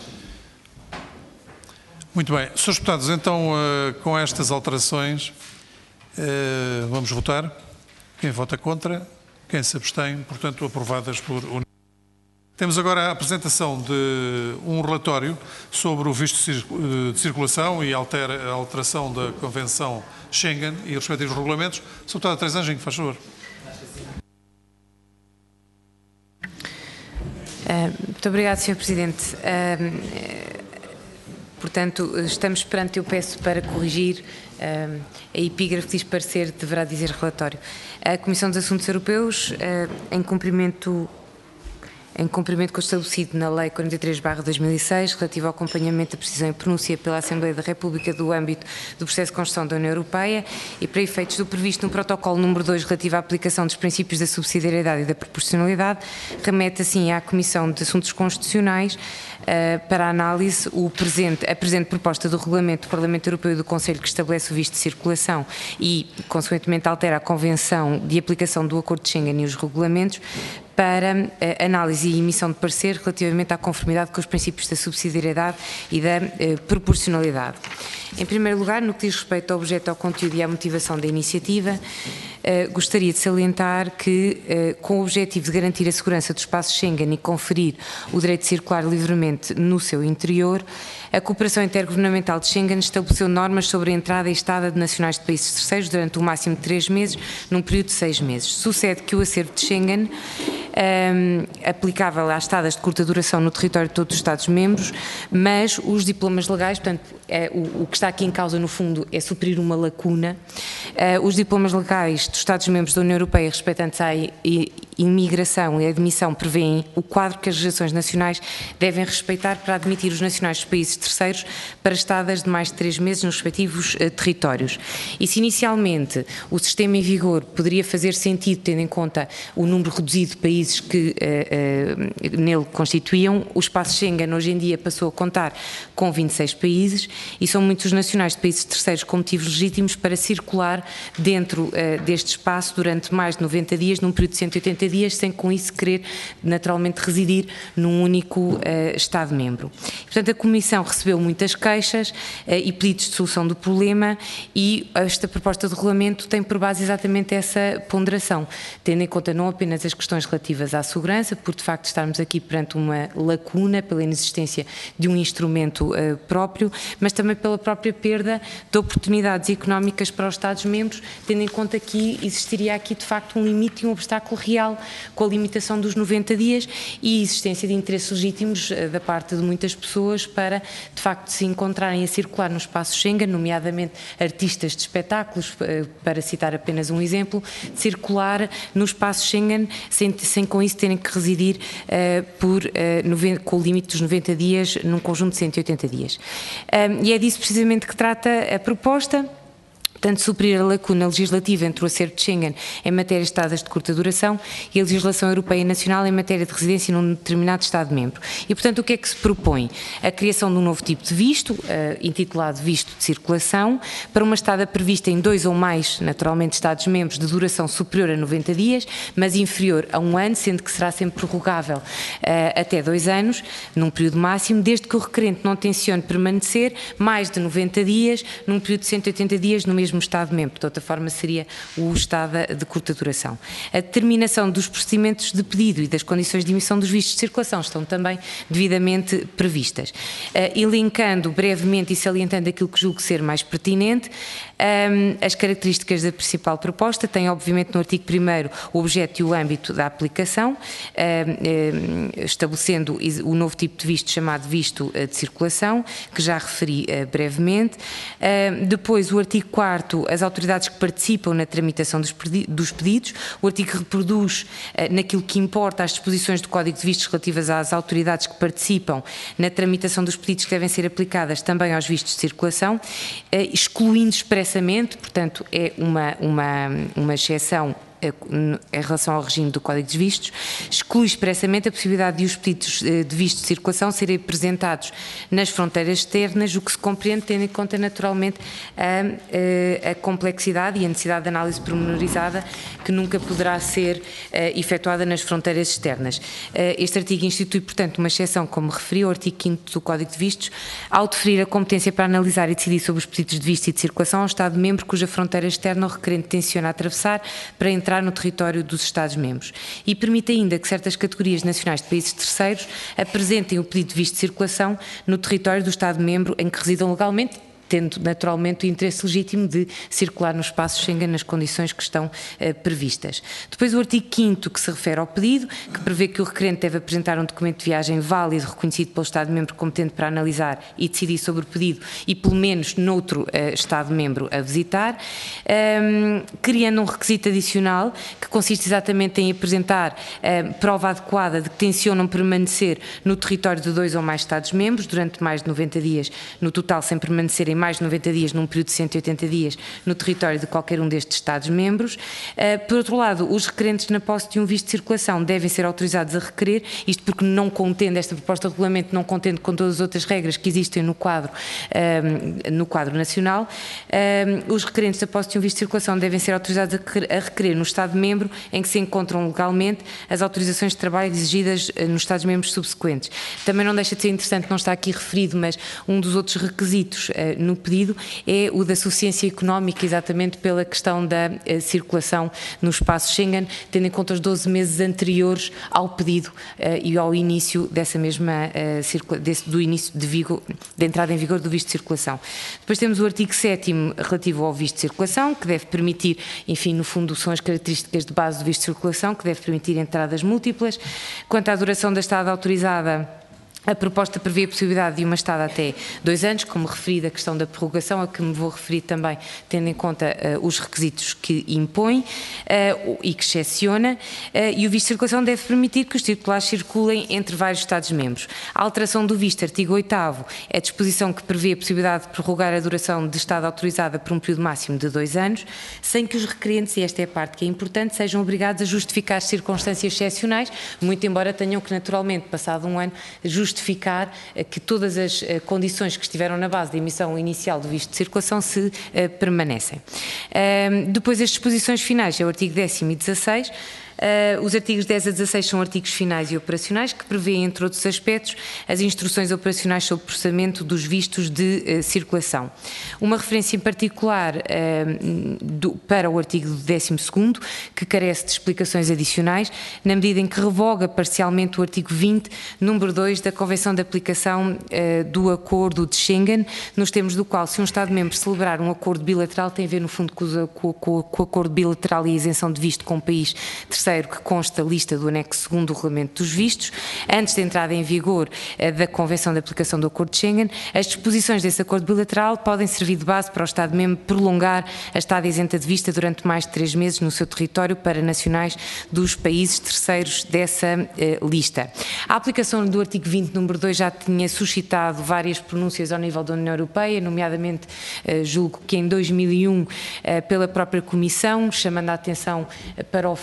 Muito bem. senhores Deputados, então, com estas alterações, vamos votar. Quem vota contra? Quem se abstém? Portanto, aprovadas por unanimidade. Temos agora a apresentação de um relatório sobre o visto de circulação e a alteração da Convenção Schengen e os respectivos regulamentos. senhor Deputado Teresa Anjinho, faz favor. Muito obrigado, senhor Presidente. Uh, portanto, estamos perante, eu peço para corrigir uh, a epígrafe que diz parecer, deverá dizer relatório. A Comissão dos Assuntos Europeus, uh, em cumprimento em cumprimento com o estabelecido na Lei quarenta e três barra dois mil e seis, relativo ao acompanhamento da precisão e pronúncia pela Assembleia da República do âmbito do processo de construção da União Europeia e para efeitos do previsto no protocolo número dois relativo à aplicação dos princípios da subsidiariedade e da proporcionalidade, remete assim à Comissão de Assuntos Constitucionais uh, para análise o presente, a presente proposta do Regulamento do Parlamento Europeu e do Conselho que estabelece o visto de circulação e, consequentemente, altera a Convenção de aplicação do Acordo de Schengen e os regulamentos, para uh, análise e emissão de parecer relativamente à conformidade com os princípios da subsidiariedade e da uh, proporcionalidade. Em primeiro lugar, no que diz respeito ao objeto, ao conteúdo e à motivação da iniciativa, uh, gostaria de salientar que, uh, com o objetivo de garantir a segurança do espaço Schengen e conferir o direito de circular livremente no seu interior, a Cooperação Intergovernamental de Schengen estabeleceu normas sobre a entrada e estada de nacionais de países terceiros durante o máximo de três meses, num período de seis meses. Sucede que o acervo de Schengen, um, aplicável às estadas de curta duração no território de todos os Estados-membros, mas os diplomas legais, portanto, é, o, o que está aqui em causa, no fundo, é suprir uma lacuna. Uh, os diplomas legais dos Estados-membros da União Europeia respeitantes à imigração e admissão prevêem o quadro que as legislações nacionais devem respeitar para admitir os nacionais dos países terceiros para estadas de mais de três meses nos respectivos uh, territórios. E se inicialmente o sistema em vigor poderia fazer sentido, tendo em conta o número reduzido de países que uh, uh, nele constituíam, o espaço Schengen hoje em dia passou a contar com vinte e seis países e são muitos os nacionais de países terceiros com motivos legítimos para circular dentro uh, deste espaço durante mais de noventa dias, num período de cento e oitenta dias, sem com isso querer naturalmente residir num único uh, Estado-membro. Portanto, a Comissão recebeu muitas queixas uh, e pedidos de solução do problema e esta proposta de regulamento tem por base exatamente essa ponderação, tendo em conta não apenas as questões relativas à segurança, por de facto estarmos aqui perante uma lacuna pela inexistência de um instrumento uh, próprio, mas também pela própria perda de oportunidades económicas para os Estados-membros, tendo em conta que existiria aqui de facto um limite e um obstáculo real com a limitação dos noventa dias e a existência de interesses legítimos uh, da parte de muitas pessoas para de facto se encontrarem a circular no espaço Schengen, nomeadamente artistas de espetáculos, para citar apenas um exemplo, circular no espaço Schengen sem, sem com isso terem que residir uh, por, uh, noventa, com o limite dos noventa dias num conjunto de cento e oitenta dias. Um, e é disso precisamente que trata a proposta. Portanto, suprir a lacuna legislativa entre o acervo de Schengen em matéria de estadas de curta duração e a legislação europeia e nacional em matéria de residência num determinado Estado-membro. E, portanto, o que é que se propõe? A criação de um novo tipo de visto, uh, intitulado visto de circulação, para uma estada prevista em dois ou mais, naturalmente, Estados-membros de duração superior a noventa dias, mas inferior a um ano, sendo que será sempre prorrogável uh, até dois anos, num período máximo, desde que o requerente não tencione permanecer mais de noventa dias, num período de cento e oitenta dias no mesmo mesmo Estado-membro, de outra forma seria o Estado de curta duração. A determinação dos procedimentos de pedido e das condições de emissão dos vistos de circulação estão também devidamente previstas. Uh, elencando brevemente e salientando aquilo que julgo ser mais pertinente, um, as características da principal proposta têm, obviamente, no artigo primeiro o objeto e o âmbito da aplicação, um, um, estabelecendo o novo tipo de visto chamado visto de circulação, que já referi uh, brevemente. Uh, depois, o artigo quarto, as autoridades que participam na tramitação dos, dos pedidos. O artigo reproduz, uh, naquilo que importa, as disposições do Código de Vistos relativas às autoridades que participam na tramitação dos pedidos que devem ser aplicadas também aos vistos de circulação, uh, excluindo expressamente, portanto, é uma, uma, uma exceção em relação ao regime do Código de Vistos, exclui expressamente a possibilidade de os pedidos de visto de circulação serem apresentados nas fronteiras externas, o que se compreende tendo em conta naturalmente a, a complexidade e a necessidade de análise pormenorizada que nunca poderá ser efetuada nas fronteiras externas. Este artigo institui, portanto, uma exceção, como referi, ao artigo quinto do Código de Vistos, ao deferir a competência para analisar e decidir sobre os pedidos de visto e de circulação ao Estado-membro cuja fronteira externa o requerente tenciona atravessar para entrar no território dos Estados-membros, e permite ainda que certas categorias nacionais de países terceiros apresentem o pedido de visto de circulação no território do Estado-membro em que residam legalmente, tendo naturalmente o interesse legítimo de circular no espaço Schengen nas condições que estão uh, previstas. Depois o artigo quinto, que se refere ao pedido, que prevê que o requerente deve apresentar um documento de viagem válido reconhecido pelo Estado-membro competente para analisar e decidir sobre o pedido e pelo menos noutro uh, Estado-membro a visitar, um, criando um requisito adicional que consiste exatamente em apresentar uh, prova adequada de que tencionam permanecer no território de dois ou mais Estados-membros durante mais de noventa dias, no total sem permanecerem mais de noventa dias num período de cento e oitenta dias no território de qualquer um destes Estados-membros. Por outro lado, os requerentes na posse de um visto de circulação devem ser autorizados a requerer, isto porque não contendo, esta proposta de regulamento não contendo com todas as outras regras que existem no quadro, no quadro nacional, os requerentes da posse de um visto de circulação devem ser autorizados a requerer no Estado-membro em que se encontram legalmente as autorizações de trabalho exigidas nos Estados-membros subsequentes. Também não deixa de ser interessante, não está aqui referido, mas um dos outros requisitos no pedido é o da suficiência económica, exatamente pela questão da uh, circulação no espaço Schengen, tendo em conta os doze meses anteriores ao pedido uh, e ao início dessa mesma, uh, desse, do início de, vigor, de entrada em vigor do visto de circulação. Depois temos o artigo sétimo relativo ao visto de circulação, que deve permitir, enfim, no fundo são as características de base do visto de circulação, que deve permitir entradas múltiplas. Quanto à duração da estada autorizada, a proposta prevê a possibilidade de uma estada até dois anos, como referi da questão da prorrogação, a que me vou referir também, tendo em conta uh, os requisitos que impõe uh, e que excepciona, uh, e o visto de circulação deve permitir que os titulares circulem entre vários Estados-membros. A alteração do visto, artigo oitavo, é a disposição que prevê a possibilidade de prorrogar a duração de estada autorizada por um período máximo de dois anos, sem que os requerentes, e esta é a parte que é importante, sejam obrigados a justificar circunstâncias excepcionais, muito embora tenham que, naturalmente, passado um ano, justificar justificar que todas as condições que estiveram na base da emissão inicial do visto de circulação se uh, permanecem. Uh, depois as disposições finais, é o artigo décimo e dezasseis. Uh, os artigos dez a dezasseis são artigos finais e operacionais que prevêem, entre outros aspectos, as instruções operacionais sobre o processamento dos vistos de uh, circulação. Uma referência em particular uh, do, para o artigo décimo segundo, que carece de explicações adicionais, na medida em que revoga parcialmente o artigo vinte, número dois, da Convenção de Aplicação uh, do Acordo de Schengen, nos termos do qual, se um Estado-membro celebrar um acordo bilateral, tem a ver, no fundo, com, com, com, com o acordo bilateral e a isenção de visto com um país terceiro, que consta a lista do anexo segundo do regulamento dos vistos, antes da entrada em vigor uh, da Convenção de Aplicação do Acordo de Schengen, as disposições desse acordo bilateral podem servir de base para o Estado-membro prolongar a estada isenta de vista durante mais de três meses no seu território para nacionais dos países terceiros dessa uh, lista. A aplicação do artigo vinte, número dois, já tinha suscitado várias pronúncias ao nível da União Europeia, nomeadamente, uh, julgo que em dois mil e um, uh, pela própria Comissão, chamando a atenção uh, para o facto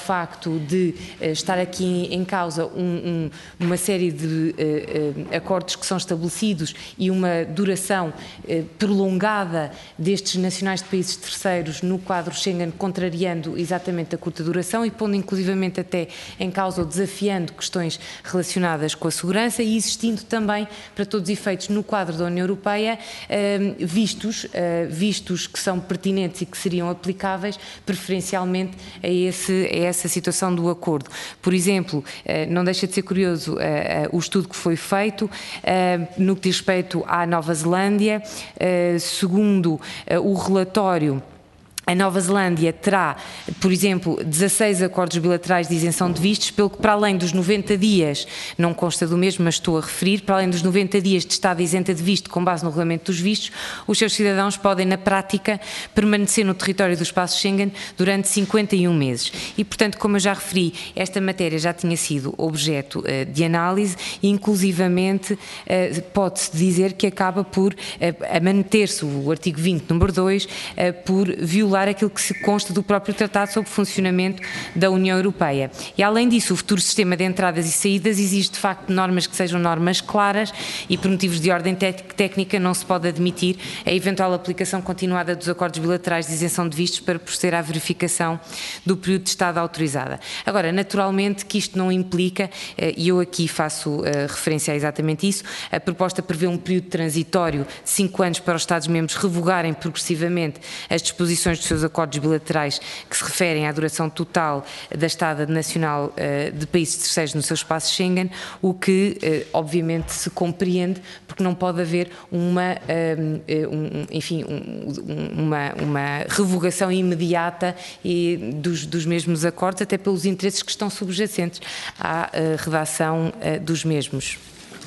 facto de uh, estar aqui em, em causa um, um, uma série de uh, uh, acordos que são estabelecidos e uma duração uh, prolongada destes nacionais de países terceiros no quadro Schengen, contrariando exatamente a curta duração e pondo inclusivamente até em causa ou desafiando questões relacionadas com a segurança e existindo também, para todos os efeitos, no quadro da União Europeia, uh, vistos, uh, vistos que são pertinentes e que seriam aplicáveis preferencialmente a, esse, a essa situação do acordo. Por exemplo, uh, não deixa de ser curioso uh, uh, o estudo que foi feito uh, no que diz respeito à Nova Zelândia, uh, segundo uh, o relatório. A Nova Zelândia terá, por exemplo, dezasseis acordos bilaterais de isenção de vistos, pelo que para além dos noventa dias, não consta do mesmo, mas estou a referir, para além dos noventa dias de estada isenta de visto com base no regulamento dos vistos, os seus cidadãos podem, na prática, permanecer no território do espaço Schengen durante cinquenta e um meses. E, portanto, como eu já referi, esta matéria já tinha sido objeto uh, de análise e, inclusivamente, uh, pode-se dizer que acaba por uh, a manter-se o artigo vinte, número dois, uh, por violar aquilo que se consta do próprio Tratado sobre o Funcionamento da União Europeia. E, além disso, o futuro sistema de entradas e saídas exige, de facto, normas que sejam normas claras e, por motivos de ordem técnica, não se pode admitir a eventual aplicação continuada dos acordos bilaterais de isenção de vistos para proceder à verificação do período de estada autorizada. Agora, naturalmente que isto não implica, e eu aqui faço referência a exatamente isso, a proposta prevê um período transitório de cinco anos para os Estados-membros revogarem progressivamente as disposições dos seus acordos bilaterais que se referem à duração total da estada nacional uh, de países terceiros no seu espaço Schengen, o que uh, obviamente se compreende, porque não pode haver uma, uh, um, enfim, um, uma, uma revogação imediata e dos, dos mesmos acordos, até pelos interesses que estão subjacentes à uh, redação uh, dos mesmos.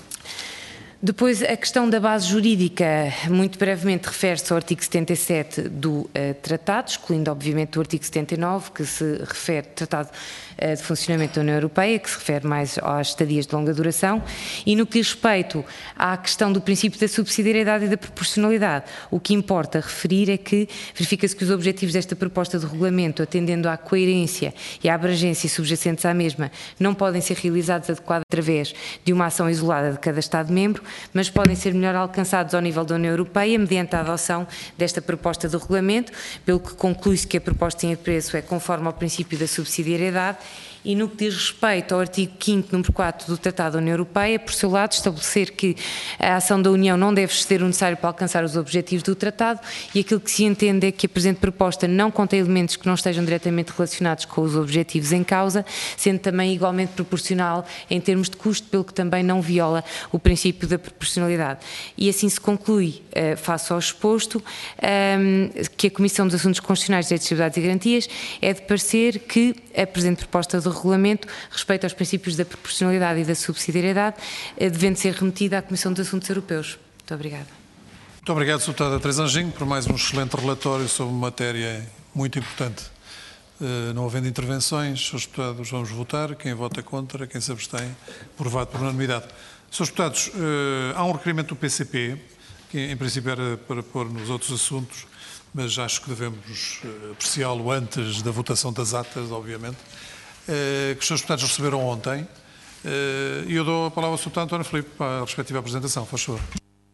Depois, a questão da base jurídica, muito brevemente, refere-se ao artigo setenta e sete do uh, Tratado, excluindo, obviamente, o artigo setenta e nove, que se refere ao Tratado uh, de Funcionamento da União Europeia, que se refere mais às estadias de longa duração, e no que diz respeito à questão do princípio da subsidiariedade e da proporcionalidade, o que importa referir é que verifica-se que os objetivos desta proposta de regulamento, atendendo à coerência e à abrangência subjacentes à mesma, não podem ser realizados adequadamente através de uma ação isolada de cada Estado-membro, mas podem ser melhor alcançados ao nível da União Europeia mediante a adoção desta proposta de regulamento, pelo que conclui-se que a proposta em apreço é conforme ao princípio da subsidiariedade. E no que diz respeito ao artigo quinto, número quatro do Tratado da União Europeia, por seu lado, estabelecer que a ação da União não deve exceder o necessário para alcançar os objetivos do Tratado e aquilo que se entende é que a presente proposta não contém elementos que não estejam diretamente relacionados com os objetivos em causa, sendo também igualmente proporcional em termos de custo, pelo que também não viola o princípio da proporcionalidade. E assim se conclui, uh, face ao exposto, um, que a Comissão dos Assuntos Constitucionais, Direitos, Liberdades e Garantias é de parecer que a presente proposta de regulamento respeita aos princípios da proporcionalidade e da subsidiariedade, devendo ser remetida à Comissão dos Assuntos Europeus. Muito obrigada. Muito obrigado, senhora Deputada Teresa Anjinho, por mais um excelente relatório sobre uma matéria muito importante. Uh, não havendo intervenções, senhores deputados, vamos votar. Quem vota contra, quem se abstém, aprovado por unanimidade. Senhores deputados, uh, há um requerimento do P C P, que em princípio era para pôr nos outros assuntos, mas acho que devemos uh, apreciá-lo antes da votação das atas, obviamente. Uh, que os senhores deputados receberam ontem, uh, e eu dou a palavra ao senhor Deputado António Filipe para a respectiva apresentação. Faz favor.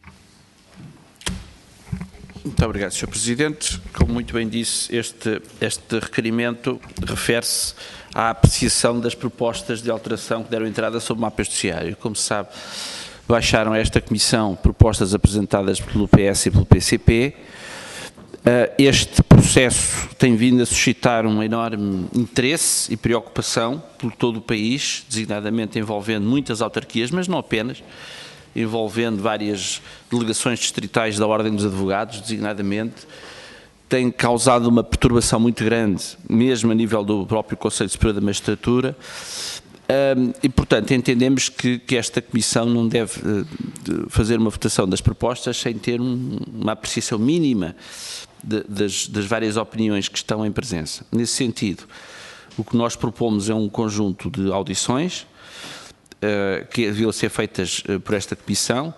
Muito obrigado, senhor Presidente. Como muito bem disse, este, este requerimento refere-se à apreciação das propostas de alteração que deram entrada sobre o mapa judiciário. Como se sabe, baixaram a esta Comissão propostas apresentadas pelo P S e pelo P C P. Este processo tem vindo a suscitar um enorme interesse e preocupação por todo o país, designadamente envolvendo muitas autarquias, mas não apenas, envolvendo várias delegações distritais da Ordem dos Advogados, designadamente, tem causado uma perturbação muito grande, mesmo a nível do próprio Conselho Superior da Magistratura, Um, e, portanto, entendemos que, que esta Comissão não deve uh, de fazer uma votação das propostas sem ter um, uma apreciação mínima de, das, das várias opiniões que estão em presença. Nesse sentido, o que nós propomos é um conjunto de audições uh, que deviam ser feitas uh, por esta Comissão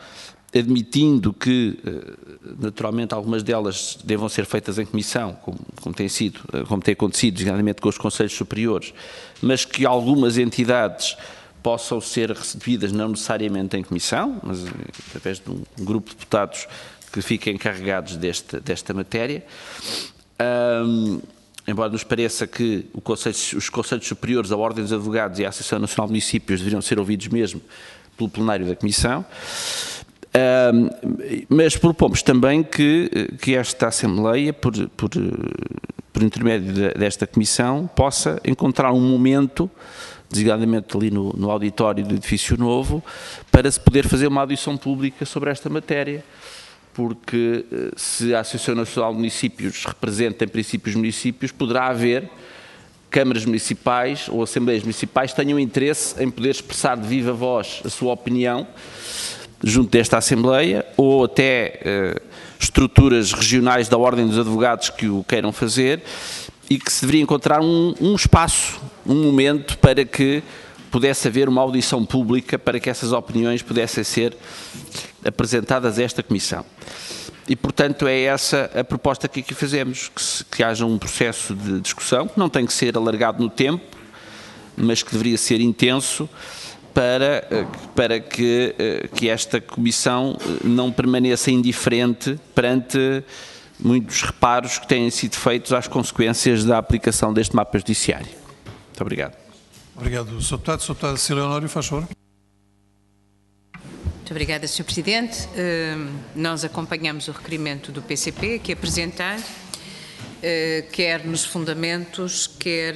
admitindo que, naturalmente, algumas delas devam ser feitas em comissão, como, como, tem, sido, como tem acontecido, designadamente com os Conselhos Superiores, mas que algumas entidades possam ser recebidas não necessariamente em comissão, mas através de um grupo de deputados que fiquem encarregados desta, desta matéria. Um, embora nos pareça que o Conselho, os Conselhos Superiores, a Ordem dos Advogados e a Associação Nacional de Municípios deveriam ser ouvidos mesmo pelo plenário da Comissão. Um, mas propomos também que, que esta Assembleia, por, por, por intermédio de, desta Comissão, possa encontrar um momento, designadamente ali no, no auditório do Edifício Novo, para se poder fazer uma audição pública sobre esta matéria, porque se a Associação Nacional de Municípios representa em princípio os municípios, poderá haver câmaras municipais ou assembleias municipais que tenham interesse em poder expressar de viva voz a sua opinião junto desta Assembleia, ou até uh, estruturas regionais da Ordem dos Advogados que o queiram fazer, e que se deveria encontrar um, um espaço, um momento para que pudesse haver uma audição pública, para que essas opiniões pudessem ser apresentadas a esta Comissão. E, portanto, é essa a proposta que aqui fazemos, que, se, que haja um processo de discussão, que não tem que ser alargado no tempo, mas que deveria ser intenso, para, para que, que esta Comissão não permaneça indiferente perante muitos reparos que têm sido feitos às consequências da aplicação deste mapa judiciário. Muito obrigado. Obrigado, senhor Deputado. senhor Deputado Cecília Honório, faz favor. Muito obrigada, senhor Presidente. Nós acompanhamos o requerimento do P C P que é apresentado, quer nos fundamentos, quer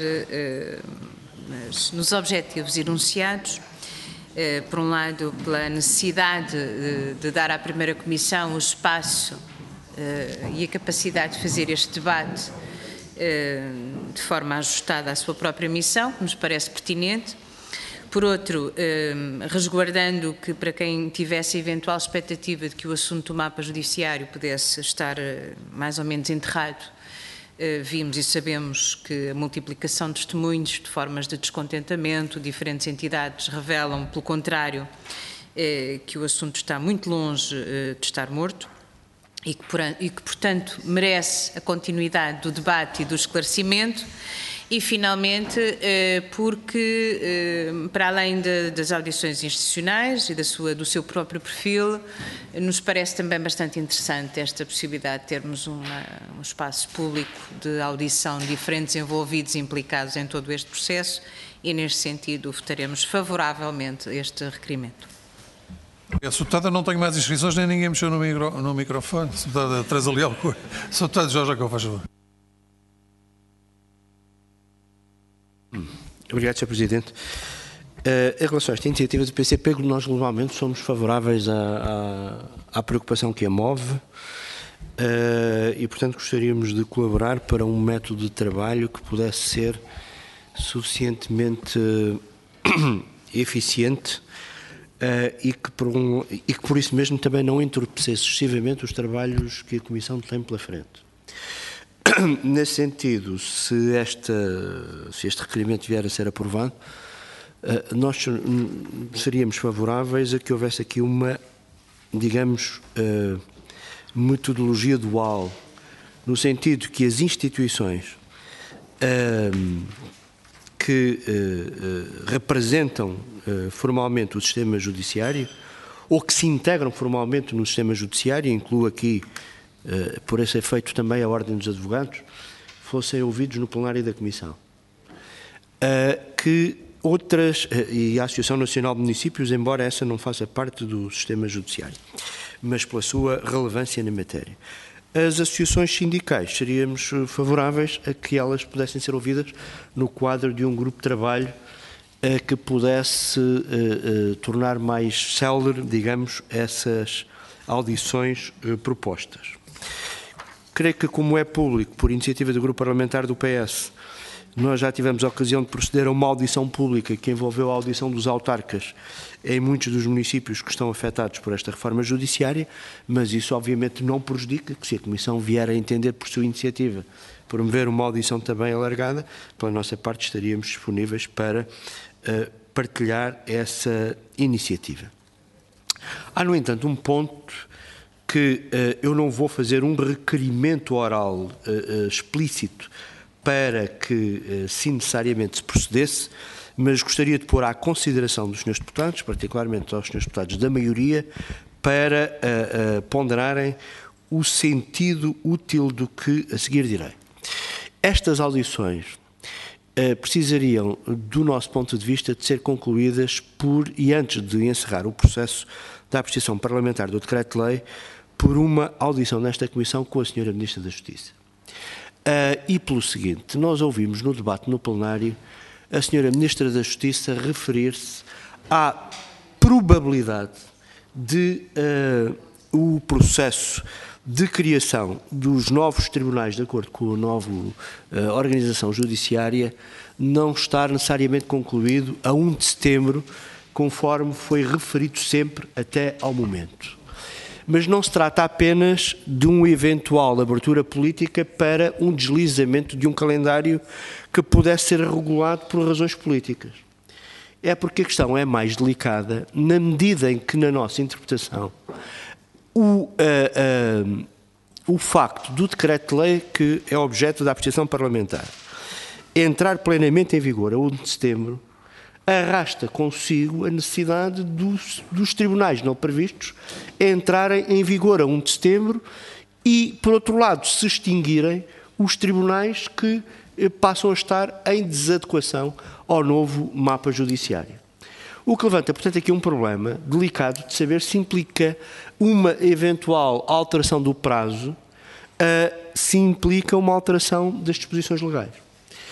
nos objetivos enunciados. Por um lado, pela necessidade de, de dar à primeira Comissão o espaço uh, e a capacidade de fazer este debate uh, de forma ajustada à sua própria missão, que nos parece pertinente. Por outro, uh, resguardando que para quem tivesse eventual expectativa de que o assunto do mapa judiciário pudesse estar uh, mais ou menos enterrado, Uh, vimos e sabemos que a multiplicação de testemunhos de formas de descontentamento, diferentes entidades revelam, pelo contrário, uh, que o assunto está muito longe uh, de estar morto e que, por, e que, portanto, merece a continuidade do debate e do esclarecimento. E, finalmente, porque, para além de, das audições institucionais e da sua, do seu próprio perfil, nos parece também bastante interessante esta possibilidade de termos uma, um espaço público de audição de diferentes envolvidos e implicados em todo este processo e, neste sentido, votaremos favoravelmente este requerimento. A senhora Deputada, não tenho mais inscrições, nem ninguém mexeu no, micro, no microfone. A senhora Deputada Teresa Leal, a senhora Deputada Jorge Jacó, faz favor. Obrigado, senhor Presidente. Uh, em relação a esta iniciativa do P C P, nós globalmente somos favoráveis à, à, à preocupação que a move uh, e, portanto, gostaríamos de colaborar para um método de trabalho que pudesse ser suficientemente uh, eficiente uh, e, que por um, e que, por isso mesmo, também não entorpecesse excessivamente os trabalhos que a Comissão tem pela frente. Nesse sentido, se, esta, se este requerimento vier a ser aprovado, nós seríamos favoráveis a que houvesse aqui uma, digamos, metodologia dual, no sentido que as instituições que representam formalmente o sistema judiciário ou que se integram formalmente no sistema judiciário, incluo aqui Uh, por esse efeito também a Ordem dos Advogados, fossem ouvidos no plenário da Comissão. Uh, que outras, uh, e a Associação Nacional de Municípios, embora essa não faça parte do sistema judiciário, mas pela sua relevância na matéria. As associações sindicais, seríamos favoráveis a que elas pudessem ser ouvidas no quadro de um grupo de trabalho uh, que pudesse uh, uh, tornar mais célere, digamos, essas audições uh, propostas. Creio que, como é público, por iniciativa do Grupo Parlamentar do P S, nós já tivemos a ocasião de proceder a uma audição pública que envolveu a audição dos autarcas em muitos dos municípios que estão afetados por esta reforma judiciária, mas isso obviamente não prejudica que, se a Comissão vier a entender por sua iniciativa promover uma audição também alargada, pela nossa parte estaríamos disponíveis para uh, partilhar essa iniciativa. Há, no entanto, um ponto que uh, eu não vou fazer um requerimento oral uh, uh, explícito para que, uh, se necessariamente se procedesse, mas gostaria de pôr à consideração dos senhores deputados, particularmente aos senhores deputados da maioria, para uh, uh, ponderarem o sentido útil do que a seguir direi. Estas audições uh, precisariam, do nosso ponto de vista, de ser concluídas por, e antes de encerrar o processo da apreciação parlamentar do Decreto-Lei, por uma audição nesta Comissão com a senhora Ministra da Justiça. Uh, e pelo seguinte, nós ouvimos no debate no plenário a senhora Ministra da Justiça referir-se à probabilidade de uh, o processo de criação dos novos tribunais, de acordo com a nova uh, organização judiciária, não estar necessariamente concluído a um de setembro, conforme foi referido sempre até ao momento. Mas não se trata apenas de uma eventual abertura política para um deslizamento de um calendário que pudesse ser regulado por razões políticas. É porque a questão é mais delicada na medida em que, na nossa interpretação, o, uh, uh, o facto do decreto-lei que é objeto da apreciação parlamentar entrar plenamente em vigor a um de setembro arrasta consigo a necessidade dos, dos tribunais não previstos entrarem em vigor a um de setembro e, por outro lado, se extinguirem os tribunais que eh, passam a estar em desadequação ao novo mapa judiciário. O que levanta, portanto, aqui um problema delicado de saber se implica uma eventual alteração do prazo, uh, se implica uma alteração das disposições legais.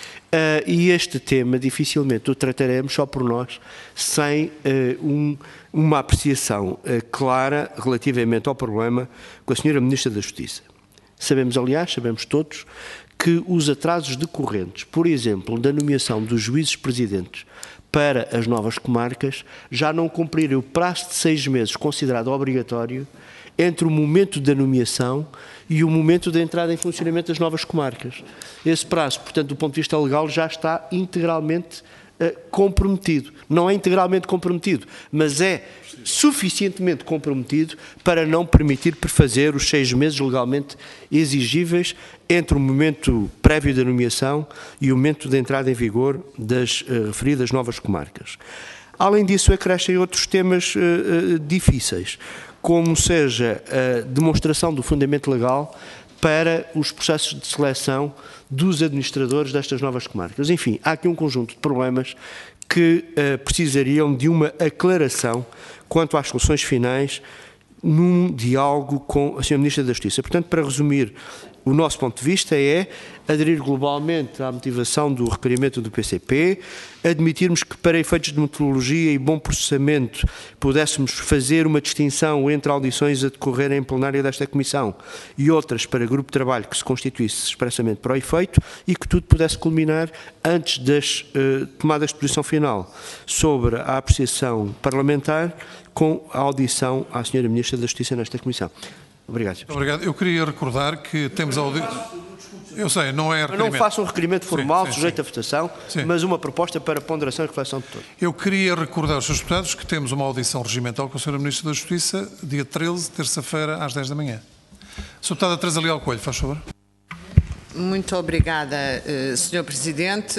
Uh, e este tema dificilmente o trataremos só por nós, sem uh, um, uma apreciação uh, clara relativamente ao problema com a senhora Ministra da Justiça. Sabemos, aliás, sabemos todos, que os atrasos decorrentes, por exemplo, da nomeação dos juízes presidentes para as novas comarcas, já não cumprirem o prazo de seis meses considerado obrigatório entre o momento da nomeação e o momento da entrada em funcionamento das novas comarcas. Esse prazo, portanto, do ponto de vista legal, já está integralmente uh, comprometido. Não é integralmente comprometido, mas é suficientemente comprometido para não permitir prefazer os seis meses legalmente exigíveis entre o momento prévio da nomeação e o momento da entrada em vigor das uh, referidas novas comarcas. Além disso, acrescem outros temas uh, uh, difíceis, como seja a demonstração do fundamento legal para os processos de seleção dos administradores destas novas comarcas. Enfim, há aqui um conjunto de problemas que uh, precisariam de uma aclaração quanto às soluções finais num diálogo com a senhora Ministra da Justiça. Portanto, para resumir, o nosso ponto de vista é aderir globalmente à motivação do requerimento do P C P, admitirmos que para efeitos de metodologia e bom processamento pudéssemos fazer uma distinção entre audições a decorrer em plenária desta Comissão e outras para grupo de trabalho que se constituísse expressamente para o efeito e que tudo pudesse culminar antes das uh, tomadas de posição final sobre a apreciação parlamentar com a audição à senhora Ministra da Justiça nesta Comissão. Obrigado, senhor Presidente. Obrigado. Eu queria recordar que temos a audição. Eu sei, não é requerimento. Não faço um requerimento formal, sim, sim, sujeito sim. à votação, Sim. mas uma proposta para ponderação e reflexão de todos. Eu queria recordar aos senhores deputados que temos uma audição regimental com a senhora Ministra da Justiça, dia treze, terça-feira, às dez da manhã. senhora Deputada Teresa Leal Coelho, faz favor. Muito obrigada, senhor Presidente.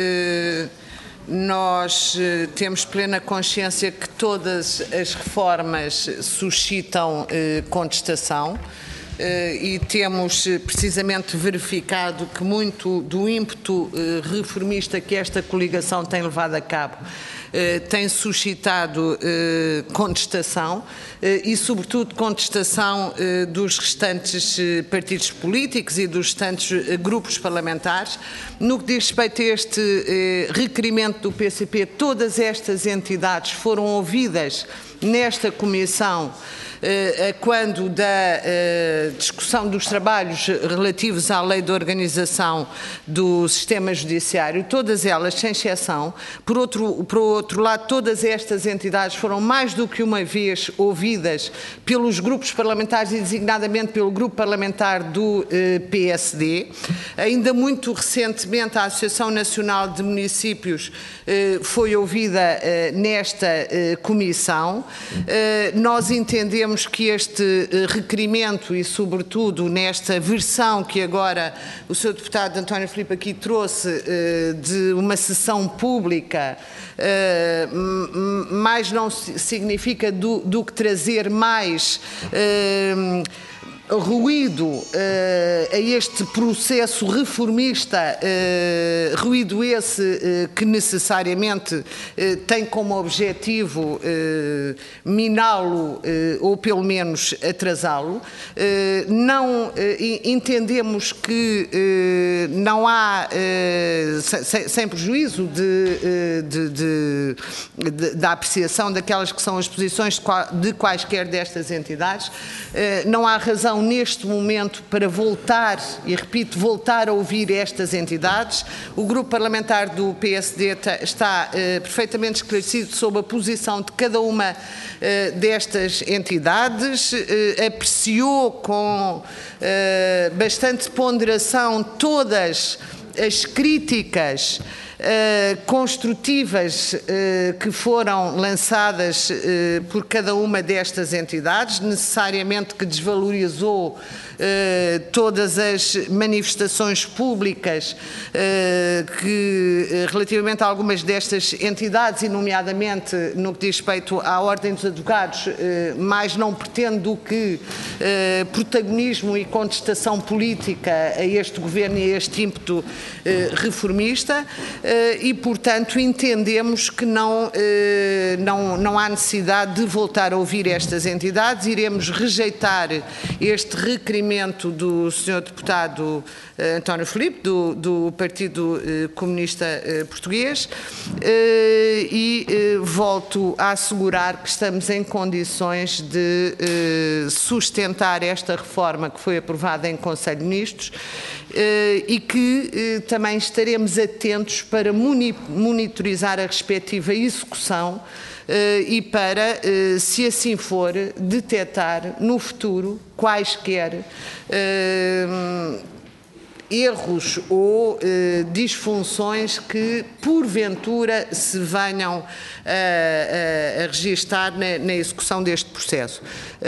Nós temos plena consciência que todas as reformas suscitam contestação. Uh, e temos precisamente verificado que muito do ímpeto uh, reformista que esta coligação tem levado a cabo uh, tem suscitado uh, contestação uh, e, sobretudo, contestação uh, dos restantes uh, partidos políticos e dos restantes uh, grupos parlamentares. No que diz respeito a este uh, requerimento do P C P, todas estas entidades foram ouvidas nesta comissão quando da discussão dos trabalhos relativos à lei de organização do sistema judiciário, todas elas, sem exceção. Por outro, por outro lado, todas estas entidades foram mais do que uma vez ouvidas pelos grupos parlamentares e designadamente pelo grupo parlamentar do P S D. Ainda muito recentemente a Associação Nacional de Municípios foi ouvida nesta comissão Nós entendemos que este requerimento e, sobretudo, nesta versão que agora o senhor deputado António Filipe aqui trouxe de uma sessão pública, mais não significa do, do que trazer mais ruído uh, a este processo reformista, uh, ruído esse uh, que necessariamente uh, tem como objetivo uh, miná-lo uh, ou pelo menos atrasá-lo. Uh, não uh, entendemos que uh, não há, uh, sem, sem prejuízo de, de, de, de, da apreciação daquelas que são as posições de, qual, de quaisquer destas entidades, uh, não há razão neste momento para voltar, e repito, voltar a ouvir estas entidades. O grupo parlamentar do P S D está uh, perfeitamente esclarecido sobre a posição de cada uma uh, destas entidades, uh, apreciou com uh, bastante ponderação todas as críticas Uh, construtivas uh, que foram lançadas uh, por cada uma destas entidades, necessariamente que desvalorizou uh, todas as manifestações públicas uh, que, uh, relativamente a algumas destas entidades, e nomeadamente no que diz respeito à Ordem dos Advogados, uh, mais não pretende do que uh, protagonismo e contestação política a este governo e a este ímpeto uh, reformista. E, portanto, entendemos que não, não, não há necessidade de voltar a ouvir estas entidades. Iremos rejeitar este requerimento do senhor deputado António Filipe, do, do Partido Comunista Português, e volto a assegurar que estamos em condições de sustentar esta reforma que foi aprovada em Conselho de Ministros e que também estaremos atentos para monitorizar a respectiva execução e para, se assim for, detectar no futuro quaisquer erros ou eh, disfunções que, porventura, se venham a, a, a registar na, na execução deste processo.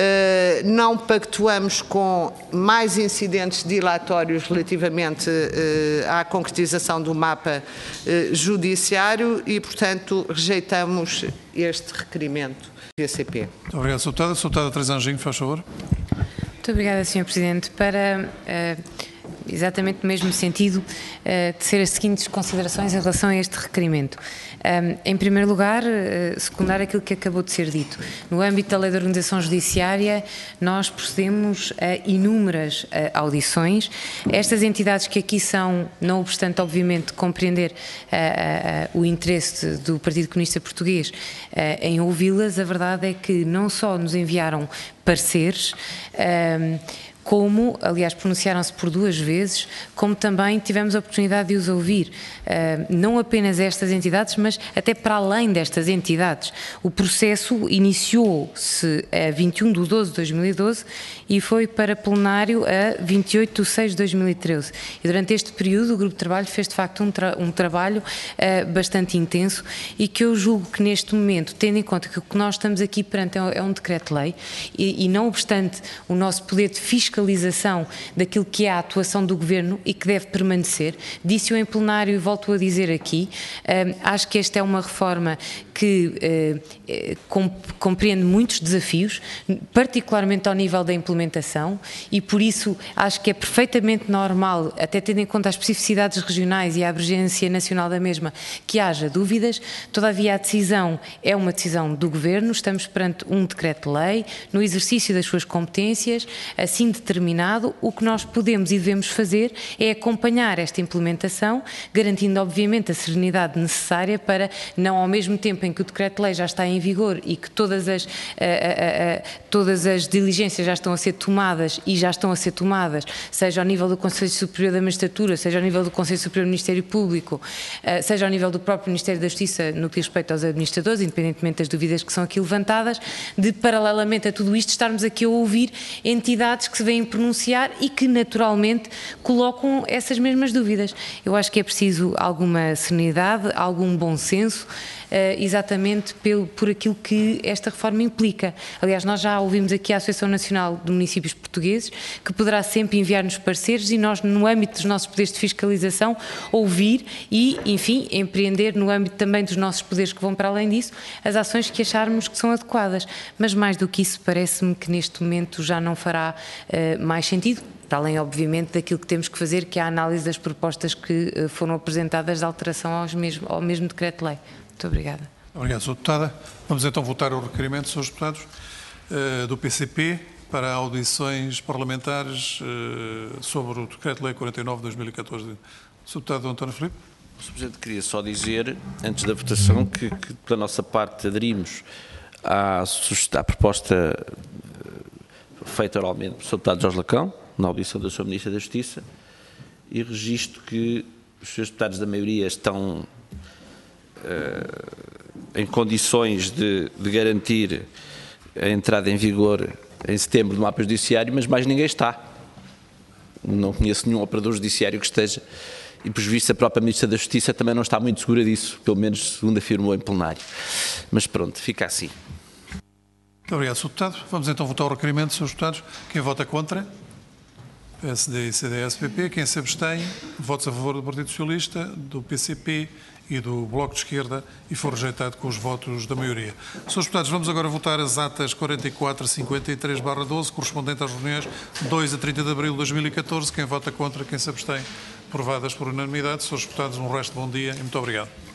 Uh, não pactuamos com mais incidentes dilatórios relativamente uh, à concretização do mapa uh, judiciário e, portanto, rejeitamos este requerimento do P C P. Muito obrigado, senhor Deputado. senhor Deputado Teresa Anjinho, faz favor. Muito obrigada, senhor Presidente. Para... Uh, exatamente no mesmo sentido, uh, de ser as seguintes considerações em relação a este requerimento. Um, em primeiro lugar, uh, secundar aquilo que acabou de ser dito. No âmbito da Lei de Organização Judiciária, nós procedemos a inúmeras uh, audições. Estas entidades que aqui são, não obstante, obviamente, compreender uh, uh, o interesse do Partido Comunista Português uh, em ouvi-las, a verdade é que não só nos enviaram pareceres, um, como, aliás, pronunciaram-se por duas vezes, como também tivemos a oportunidade de os ouvir, não apenas estas entidades, mas até para além destas entidades. O processo iniciou-se a vinte e um de doze de dois mil e doze e foi para plenário a vinte e oito de seis de dois mil e treze. E durante este período o Grupo de Trabalho fez de facto um, tra um trabalho uh, bastante intenso e que eu julgo que neste momento, tendo em conta que o que nós estamos aqui perante é um decreto-lei e, e não obstante o nosso poder de fiscalização daquilo que é a atuação do Governo e que deve permanecer, disse-o em plenário e volto a dizer aqui, uh, acho que esta é uma reforma que uh, uh, compreende muitos desafios, particularmente ao nível da implementação, e por isso acho que é perfeitamente normal, até tendo em conta as especificidades regionais e a abrangência nacional da mesma, que haja dúvidas. Todavia a decisão é uma decisão do Governo, estamos perante um decreto-lei, no exercício das suas competências, assim determinado. O que nós podemos e devemos fazer é acompanhar esta implementação, garantindo obviamente a serenidade necessária para, não ao mesmo tempo em que o decreto-lei já está em vigor e que todas as, uh, uh, uh, todas as diligências já estão a ser tomadas e já estão a ser tomadas, seja ao nível do Conselho Superior da Magistratura, seja ao nível do Conselho Superior do Ministério Público, uh, seja ao nível do próprio Ministério da Justiça no que diz respeito aos administradores, independentemente das dúvidas que são aqui levantadas, de paralelamente a tudo isto estarmos aqui a ouvir entidades que se vêm pronunciar e que naturalmente colocam essas mesmas dúvidas. Eu acho que é preciso alguma serenidade, algum bom senso, exatamente pelo, por aquilo que esta reforma implica. Aliás, nós já ouvimos aqui a Associação Nacional de Municípios Portugueses, que poderá sempre enviar-nos pareceres e nós, no âmbito dos nossos poderes de fiscalização, ouvir e, enfim, empreender no âmbito também dos nossos poderes que vão para além disso, as ações que acharmos que são adequadas. Mas mais do que isso, parece-me que neste momento já não fará uh, mais sentido, para além, obviamente, daquilo que temos que fazer, que é a análise das propostas que uh, foram apresentadas de alteração aos mesmo, ao mesmo decreto-lei. Muito obrigada. Obrigado, senhora Deputada. Vamos então votar o requerimento, senhores Deputados, uh, do P C P para audições parlamentares uh, sobre o decreto-lei quarenta e nove de dois mil e catorze. senhor Deputado António Filipe. senhor Presidente, queria só dizer, antes da votação, que, que da nossa parte aderimos à, à proposta feita oralmente pelo senhor Deputado Jorge Lacão, na audição da senhora Ministra da Justiça, e registro que os senhores deputados da maioria estão uh, em condições de, de garantir a entrada em vigor em setembro do mapa judiciário, mas mais ninguém está. Não conheço nenhum operador judiciário que esteja, e por visto a própria Ministra da Justiça também não está muito segura disso, pelo menos segundo afirmou em plenário. Mas pronto, fica assim. Muito obrigado, senhor Deputado. Vamos então votar o requerimento, senhores Deputados. Quem vota contra? P S D e C D S P P. Quem se abstém? Votos a favor do Partido Socialista, do P C P e do Bloco de Esquerda, e for rejeitado com os votos da maioria. Senhores Deputados, vamos agora votar as atas quarenta e quatro cinquenta e três barra doze, correspondente às reuniões dois a trinta de abril de dois mil e catorze. Quem vota contra? Quem se abstém? Aprovadas por unanimidade. Senhores Deputados, um resto de bom dia e muito obrigado.